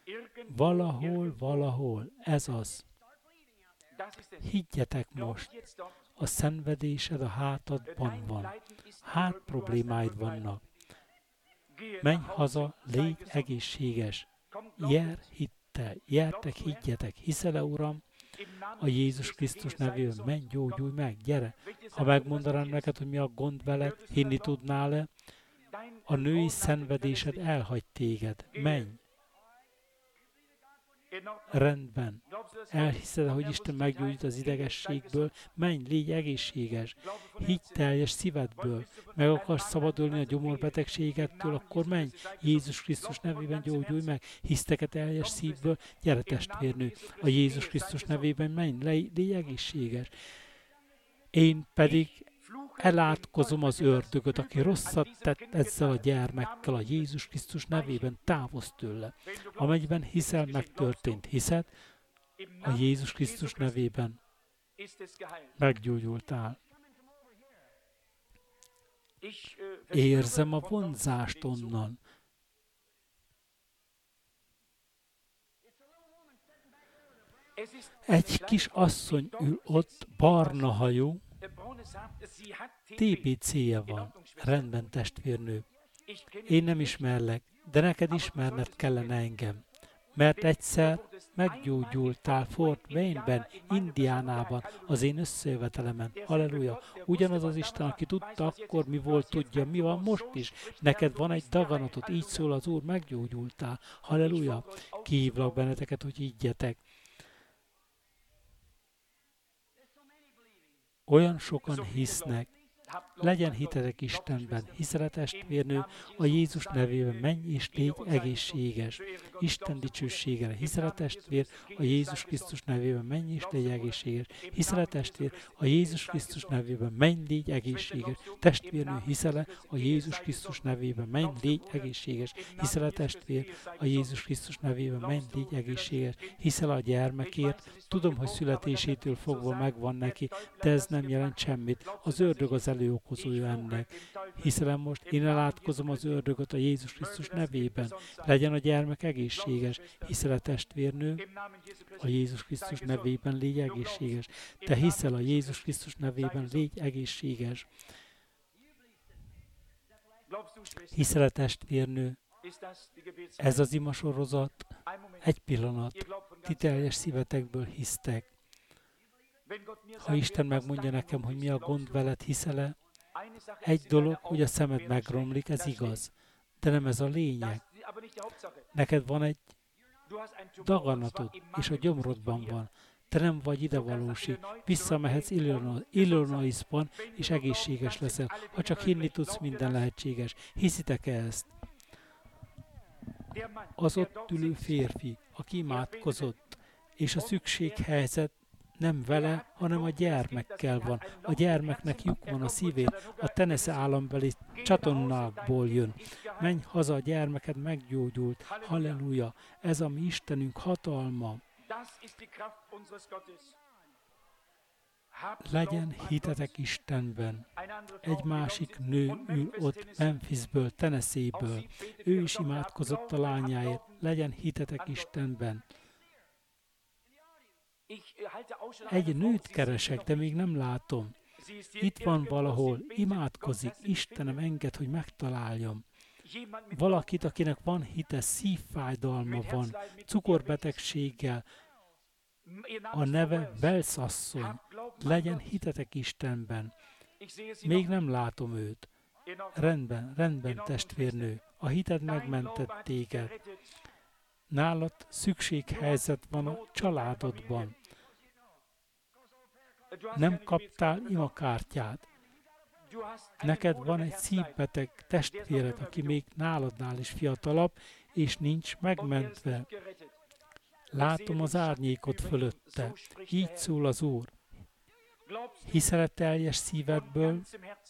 S1: Valahol. Ez az. Higgyetek most, a szenvedésed a hátadban van. Hát problémáid vannak. Menj haza, légy egészséges. Jár hittel, jártek, higgyetek. Hiszel-e, Uram? A Jézus Krisztus nevében menj, gyógyulj meg, gyere. Ha megmondanám neked, hogy mi a gond veled, hinni tudnál-e? A női szenvedésed elhagy téged. Menj. Rendben. Elhiszed, hogy Isten meggyógyít az idegességből? Menj, légy egészséges. Higgy teljes szívedből. Meg akarsz szabadulni a gyomorbetegségektől, akkor menj. Jézus Krisztus nevében gyógyulj meg. Hisztek-e teljes szívből? Gyere testvérnő. A Jézus Krisztus nevében menj, légy egészséges. Én pedig elátkozom az ördögöt, aki rosszat tett ezzel a gyermekkel, a Jézus Krisztus nevében, távozz tőle. Amennyiben hiszel, megtörtént. Hiszed? A Jézus Krisztus nevében meggyógyultál. Érzem a vonzást onnan. Egy kis asszony ül ott, barna hajú, TBC-je van. Rendben, testvérnő. Én nem ismerlek, de neked ismerned kellene engem. Mert egyszer meggyógyultál Fort Wayne-ben, Indiánában, az én összejövetelemen. Halleluja! Ugyanaz az Isten, aki tudta akkor, mi volt, tudja, mi van most is. Neked van egy daganatod, így szól az Úr, meggyógyultál. Halleluja! Kihívlak benneteket, hogy higgyetek. Olyan sokan hisznek. Legyen hitetek Istenben, hiszel testvérnő, a Jézus nevében menj és légy egészséges. Isten dicsőségére, hiszel testvér, a Jézus Krisztus nevében menj és légy egészséges. Hiszel testvér, a Jézus Krisztus nevében menj, légy egészséges. Testvérnő, hiszel a Jézus Krisztus nevében menj, légy egészséges. Hiszel testvér, a Jézus Krisztus nevében menj, légy egészséges. Hiszel a gyermekért, tudom, hogy születésétől fogva megvan neki, de ez nem jelent semmit. Az ördög az előokozója ennek. Hiszen most én elátkozom az ördögöt a Jézus Krisztus nevében. Legyen a gyermek egészséges. Hiszel a testvérnő, a Jézus Krisztus nevében légy egészséges. Te hiszel a Jézus Krisztus nevében légy egészséges. Hiszel a testvérnő, ez az imasorozat, egy pillanat, ti teljes szívetekből hisztek. Ha Isten megmondja nekem, hogy mi a gond veled, hiszel-e? Egy dolog, hogy a szemed megromlik, ez igaz, de nem ez a lényeg. Neked van egy daganatod, és a gyomrodban van. Te nem vagy idevalósi, visszamehetsz Illinoisban, és egészséges leszel. Ha csak hinni tudsz, minden lehetséges. Hiszitek-e ezt? Az ott ülő férfi, aki imádkozott, és a szükséghelyzet nem vele, hanem a gyermekkel van. A gyermeknek lyuk van a szívén, a Tennessee állambeli csatornákból jön. Menj haza, a gyermeked meggyógyult. Halleluja! Ez a mi Istenünk hatalma. Legyen hitetek Istenben. Egy másik nő ül ott Memphisből, Tennessee-ből. Ő is imádkozott a lányáért. Legyen hitetek Istenben. Egy nőt keresek, de még nem látom. Itt van valahol, imádkozik, Istenem, engedd, hogy megtaláljam. Valakit, akinek van hite, szívfájdalma van, cukorbetegséggel, a neve Wells asszony. Legyen hitetek Istenben. Még nem látom őt. Rendben, testvérnő. A hited megmentett téged. Nálad szükséghelyzet van a családodban. Nem kaptál imakártyát. Neked van egy szívbeteg testvéred, aki még náladnál is fiatalabb, és nincs megmentve. Látom az árnyékot fölötte. Így szól az Úr. Hiszel-e teljes szívedből?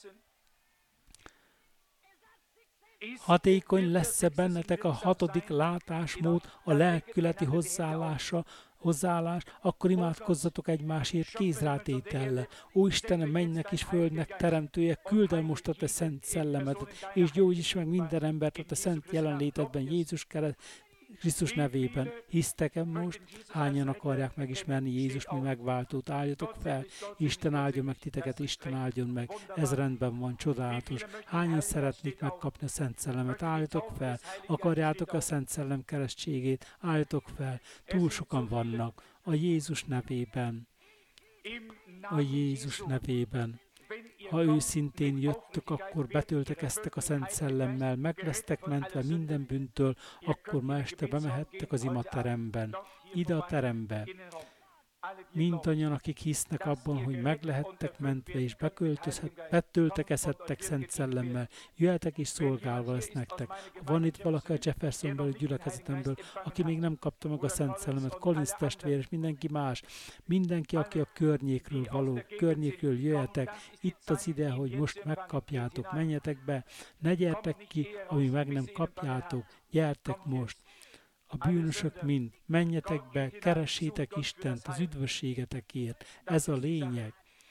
S1: Hatékony lesz-e bennetek a 6. látásmód, a lelkületi hozzáállás, akkor imádkozzatok egymásért kézrátétellel. Ó Istenem, mennynek és földnek teremtője, küld el most a te szent szellemedet, és gyógyíts meg minden embert a te szent jelenlétedben, Jézus Krisztus nevében. Hisztek-e most? Hányan akarják megismerni Jézus, mi megváltót? Álljatok fel! Isten áldjon meg titeket, Isten áldjon meg! Ez rendben van, csodálatos. Hányan szeretnék megkapni a Szent Szellemet? Álljatok fel! Akarjátok a Szent Szellem keresztségét? Álljatok fel! Túl sokan vannak. A Jézus nevében. A Jézus nevében. Ha őszintén jöttök, akkor betöltekeztek a Szent Szellemmel, meg lesztek mentve minden bűntől, akkor ma este bemehettek az imateremben, ide a terembe. Mindannyian, akik hisznek abban, hogy meg lehettek mentve, és betöltekezhettek Szent Szellemmel, jöhetek és szolgálva lesz nektek. Van itt valaki a Jeffersonbeli gyülekezetemből, aki még nem kapta meg a Szent Szellemet, Collins testvér és mindenki más. Mindenki, aki a környékről való, környékről jöhetek, itt az ide, hogy most megkapjátok, menjetek be, ne gyertek ki, amíg meg nem kapjátok, gyertek most. A bűnösök mind, menjetek be, keressétek Istent az üdvösségetekért. Ez a lényeg.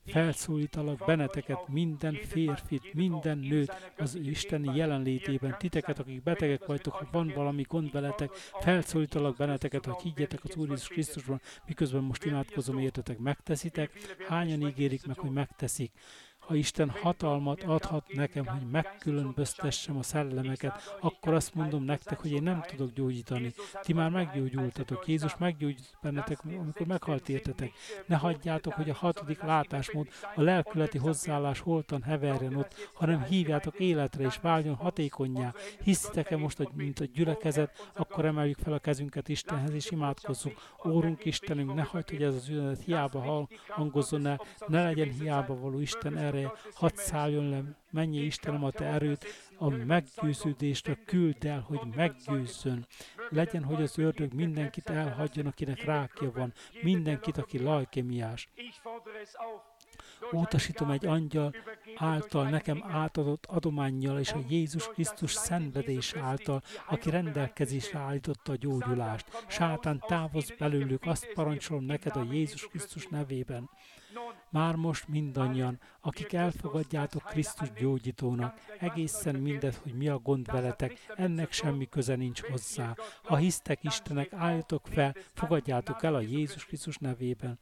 S1: felszólítalak benneteket, minden férfit, minden nőt az isteni jelenlétében, titeket, akik betegek vagytok, ha van valami gond veletek, felszólítalak benneteket, hogy higgyetek az Úr Jézus Krisztusban, miközben most imádkozom értetek, megteszitek, hányan ígérik meg, hogy megteszik. Ha Isten hatalmat adhat nekem, hogy megkülönböztessem a szellemeket, akkor azt mondom nektek, hogy én nem tudok gyógyítani. Ti már meggyógyultatok. Jézus meggyógyít bennetek, amikor meghalt értetek. Ne hagyjátok, hogy a 6. látásmód, a lelkületi hozzáállás holtan heverjen ott, hanem hívjátok életre és váljon hatékonnyá. Hiszitek-e most, mint a gyülekezet, akkor emeljük fel a kezünket Istenhez és imádkozzunk. Órunk Istenünk, ne hagyd, hogy ez az üzenet hiába hangozzon el, ne legyen hiába való Isten ereje, hadd szálljon le, mennyi Istenem a te erőt, a meggyőződésre küld el, hogy meggyőzzön. Legyen, hogy az ördög mindenkit elhagyjon, akinek rákja van, mindenkit, aki lajkémiás. Utasítom egy angyal által nekem átadott adománnyal és a Jézus Krisztus szenvedése által, aki rendelkezésre állította a gyógyulást. Sátán, távozz belőlük, azt parancsolom neked a Jézus Krisztus nevében. Már most mindannyian, akik elfogadjátok Krisztus gyógyítónak, egészen mindegy, hogy mi a gond veletek, ennek semmi köze nincs hozzá. Ha hisztek Istenek, álljatok fel, fogadjátok el a Jézus Krisztus nevében.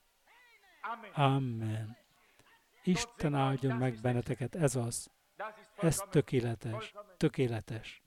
S1: Amen. Isten áldjon meg benneteket, ez az. Ez tökéletes. Tökéletes.